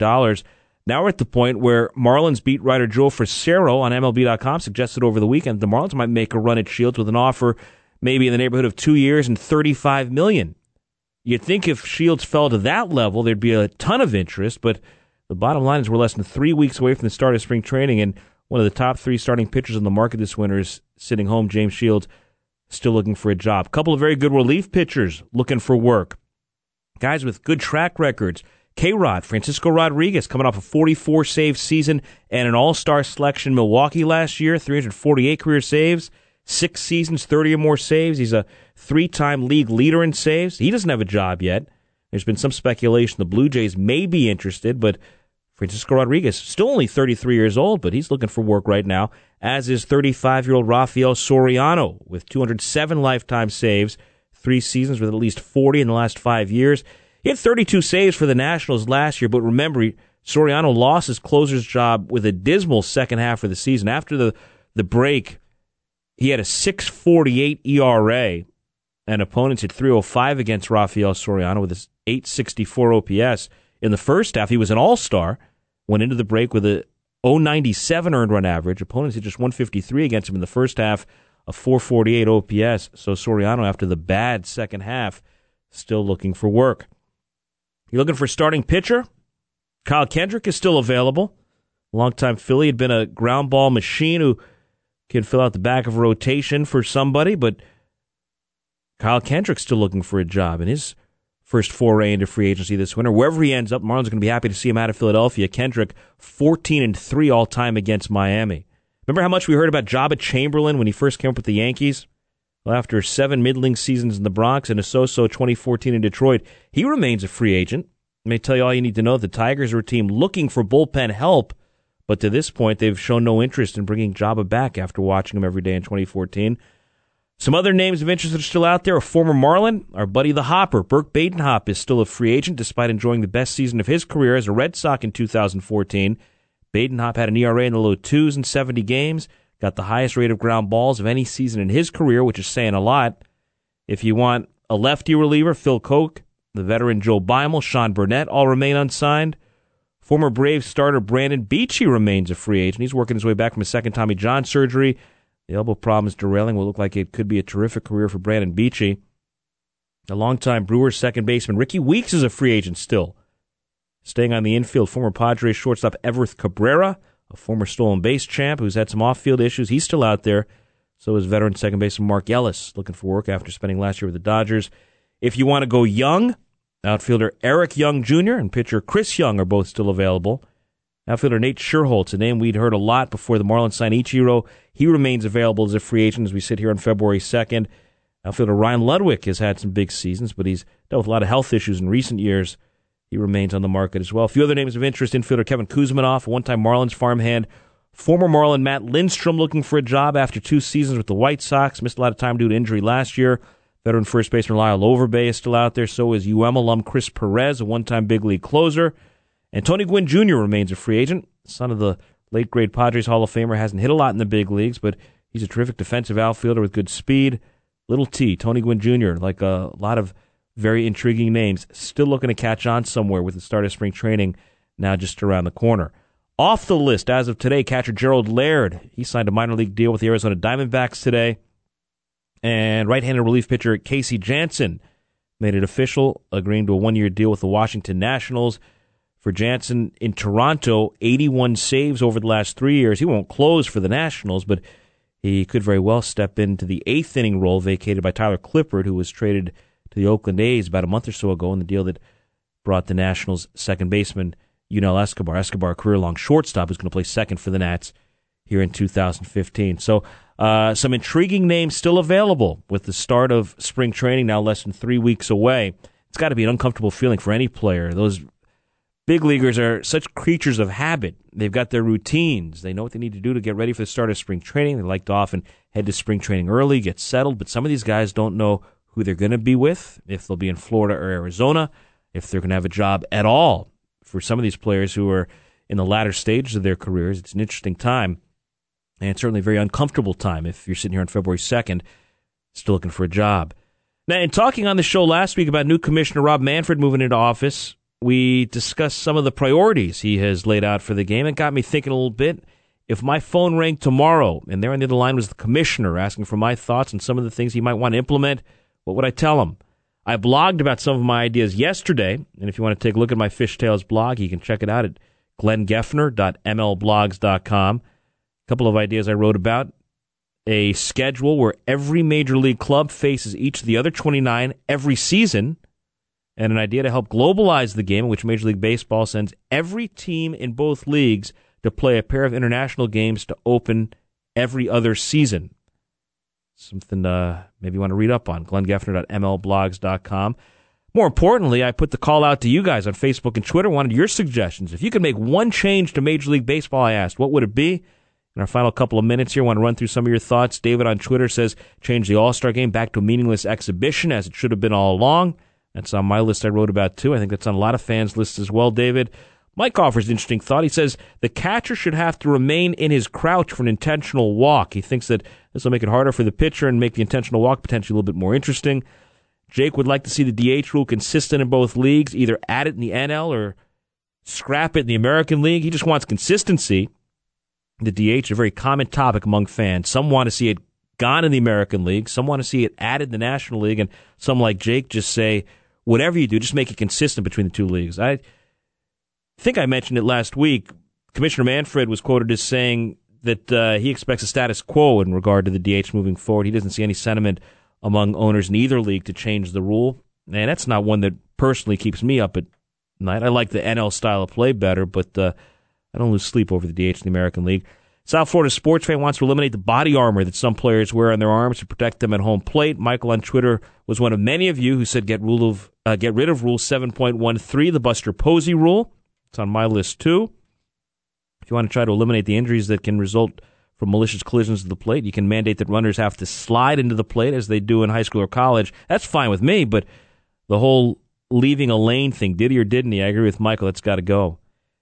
B: Now we're at the point where Marlins beat writer Joe Fracero on MLB.com suggested over the weekend the Marlins might make a run at Shields with an offer maybe in the neighborhood of 2 years and $35 million. You'd think if Shields fell to that level, there'd be a ton of interest, but the bottom line is we're less than 3 weeks away from the start of spring training, and one of the top 3 starting pitchers on the market this winter is sitting home. James Shields still looking for a job. A couple of very good relief pitchers looking for work. Guys with good track records. K-Rod, Francisco Rodriguez, coming off a 44-save season and an all-star selection in Milwaukee last year, 348 career saves, 6 seasons, 30 or more saves. He's a 3-time league leader in saves. He doesn't have a job yet. There's been some speculation the Blue Jays may be interested, but Francisco Rodriguez, still only 33 years old, but he's looking for work right now, as is 35-year-old Rafael Soriano with 207 lifetime saves, 3 seasons with at least 40 in the last 5 years. He had 32 saves for the Nationals last year, but remember, Soriano lost his closer's job with a dismal second half of the season. After the break, he had a 6.48 ERA, and opponents hit .305 against Rafael Soriano with a 8.64 OPS. In the first half, he was an all-star, went into the break with a 0.97 earned run average. Opponents hit just 153 against him in the first half, a 4.48 OPS. So Soriano, after the bad second half, still looking for work. You're looking for a starting pitcher? Kyle Kendrick is still available. Longtime Philly, had been a ground ball machine who can fill out the back of a rotation for somebody, but Kyle Kendrick's still looking for a job in his first foray into free agency this winter. Wherever he ends up, Marlins are going to be happy to see him out of Philadelphia. Kendrick, 14-3 all-time against Miami. Remember how much we heard about Jabba Chamberlain when he first came up with the Yankees? Well, after 7 middling seasons in the Bronx and a so-so 2014 in Detroit, he remains a free agent. Let me tell you all you need to know. The Tigers are a team looking for bullpen help, but to this point, they've shown no interest in bringing Jabba back after watching him every day in 2014. Some other names of interest that are still out there. A former Marlin, our buddy the Hopper, Burke Badenhop, is still a free agent despite enjoying the best season of his career as a Red Sox in 2014. Badenhop had an ERA in the low 2s in 70 games, got the highest rate of ground balls of any season in his career, which is saying a lot. If you want a lefty reliever, Phil Koch, the veteran Joe Beimel, Sean Burnett all remain unsigned. Former Braves starter Brandon Beachy remains a free agent. He's working his way back from a second Tommy John surgery. The elbow problem is derailing what look like it could be a terrific career for Brandon Beachy. A longtime Brewers second baseman Ricky Weeks is a free agent still. Staying on the infield, former Padres shortstop Everth Cabrera, a former stolen base champ who's had some off-field issues. He's still out there. So is veteran second baseman Mark Ellis, looking for work after spending last year with the Dodgers. If you want to go young, outfielder Eric Young Jr. and pitcher Chris Young are both still available. Outfielder Nate Scherholtz, a name we'd heard a lot before the Marlins signed Ichiro. He remains available as a free agent as we sit here on February 2nd. Outfielder Ryan Ludwig has had some big seasons, but he's dealt with a lot of health issues in recent years. He remains on the market as well. A few other names of interest, infielder Kevin Kuzmanoff, a one-time Marlins farmhand. Former Marlin Matt Lindstrom looking for a job after 2 seasons with the White Sox. Missed a lot of time due to injury last year. Veteran first baseman Lyle Overbay is still out there. So is UM alum Chris Perez, a one-time big league closer. And Tony Gwynn Jr. remains a free agent, son of the late great Padres Hall of Famer, hasn't hit a lot in the big leagues, but he's a terrific defensive outfielder with good speed. Little T, Tony Gwynn Jr., like a lot of very intriguing names, still looking to catch on somewhere with the start of spring training now just around the corner. Off the list as of today, catcher Gerald Laird. He signed a minor league deal with the Arizona Diamondbacks today. And right-handed relief pitcher Casey Janssen made it official, agreeing to a one-year deal with the Washington Nationals. For Janssen in Toronto, 81 saves over the last 3 years. He won't close for the Nationals, but he could very well step into the eighth inning role vacated by Tyler Clippard, who was traded to the Oakland A's about a month or so ago in the deal that brought the Nationals' second baseman Yunel Escobar. Escobar, a career-long shortstop, who's going to play second for the Nats here in 2015. So some intriguing names still available with the start of spring training now less than 3 weeks away. It's got to be an uncomfortable feeling for any player. Those big leaguers are such creatures of habit. They've got their routines. They know what they need to do to get ready for the start of spring training. They like to often head to spring training early, get settled, but some of these guys don't know who they're going to be with, if they'll be in Florida or Arizona, if they're going to have a job at all. For some of these players who are in the latter stages of their careers, it's an interesting time, and it's certainly a very uncomfortable time if you're sitting here on February 2nd still looking for a job. Now, in talking on the show last week about new Commissioner Rob Manfred moving into office, we discussed some of the priorities he has laid out for the game. It got me thinking a little bit. If my phone rang tomorrow and there on the other line was the commissioner asking for my thoughts on some of the things he might want to implement, what would I tell him? I blogged about some of my ideas yesterday, and if you want to take a look at my Fishtails blog, you can check it out at glengeffner.mlblogs.com. A couple of ideas I wrote about. A schedule where every major league club faces each of the other 29 every season, and an idea to help globalize the game in which Major League Baseball sends every team in both leagues to play a pair of international games to open every other season. Something maybe you want to read up on, glengeffner.mlblogs.com. More importantly, I put the call out to you guys on Facebook and Twitter, wanted your suggestions. If you could make one change to Major League Baseball, I asked, what would it be? In our final couple of minutes here, I want to run through some of your thoughts. David on Twitter says, change the All-Star game back to a meaningless exhibition as it should have been all along. That's on my list I wrote about, too. I think that's on a lot of fans' lists as well, David. Mike offers an interesting thought. He says the catcher should have to remain in his crouch for an intentional walk. He thinks that this will make it harder for the pitcher and make the intentional walk potentially a little bit more interesting. Jake would like to see the DH rule consistent in both leagues, either add it in the NL or scrap it in the American League. He just wants consistency. The DH is a very common topic among fans. Some want to see it gone in the American League. Some want to see it added in the National League. And some, like Jake, just say, whatever you do, just make it consistent between the two leagues. I think I mentioned it last week. Commissioner Manfred was quoted as saying that he expects a status quo in regard to the DH moving forward. He doesn't see any sentiment among owners in either league to change the rule. And that's not one that personally keeps me up at night. I like the NL style of play better, but I don't lose sleep over the DH in the American League. South Florida sports fan wants to eliminate the body armor that some players wear on their arms to protect them at home plate. Michael on Twitter was one of many of you who said get rid of Rule 7.13, the Buster Posey rule. It's on my list, too. If you want to try to eliminate the injuries that can result from malicious collisions to the plate, you can mandate that runners have to slide into the plate as they do in high school or college. That's fine with me, but the whole leaving a lane thing, did he or didn't he? I agree with Michael. That's got to go.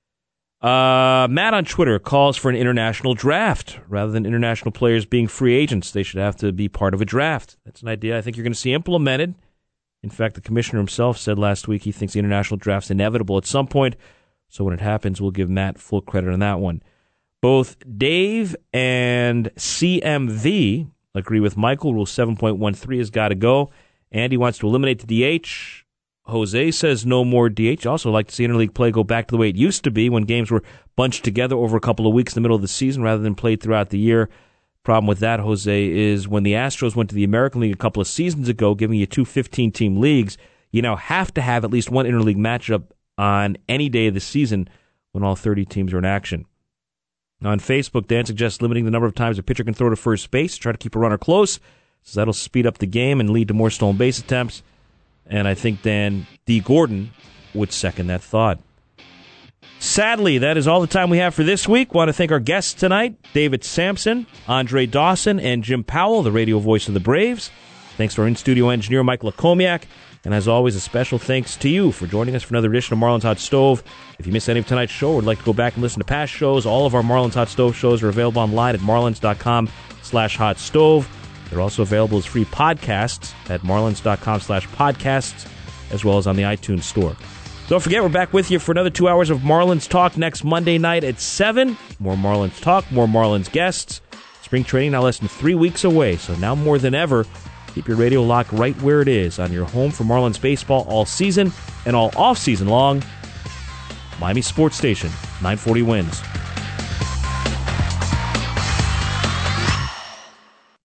B: Matt on Twitter calls for an international draft. Rather than international players being free agents, they should have to be part of a draft. That's an idea I think you're going to see implemented. In fact, the commissioner himself said last week he thinks the international draft's inevitable at some point. So when it happens, we'll give Matt full credit on that one. Both Dave and CMV agree with Michael. Rule 7.13 has got to go. Andy wants to eliminate the DH. Jose says no more DH. Also like to see interleague play go back to the way it used to be when games were bunched together over a couple of weeks in the middle of the season rather than played throughout the year. Problem with that, Jose, is when the Astros went to the American League a couple of seasons ago, giving you two 15-team leagues, you now have to have at least one interleague matchup on any day of the season when all 30 teams are in action. On Facebook, Dan suggests limiting the number of times a pitcher can throw to first base, try to keep a runner close, so that'll speed up the game and lead to more stolen base attempts. And I think Dan D. Gordon would second that thought. Sadly, that is all the time we have for this week. Want to thank our guests tonight, David Sampson, Andre Dawson, and Jim Powell, the radio voice of the Braves. Thanks to our in-studio engineer, Mike Lacomiak. And as always, a special thanks to you for joining us for another edition of Marlins Hot Stove. If you missed any of tonight's show or would like to go back and listen to past shows, all of our Marlins Hot Stove shows are available online at marlins.com/hotstove. They're also available as free podcasts at marlins.com/podcasts, as well as on the iTunes Store. Don't forget, we're back with you for another 2 hours of Marlins Talk next Monday night at 7. More Marlins Talk, more Marlins guests. Spring training now less than 3 weeks away, so now more than ever, keep your radio locked right where it is on your home for Marlins baseball all season and all off-season long. Miami Sports Station, 940 Wins.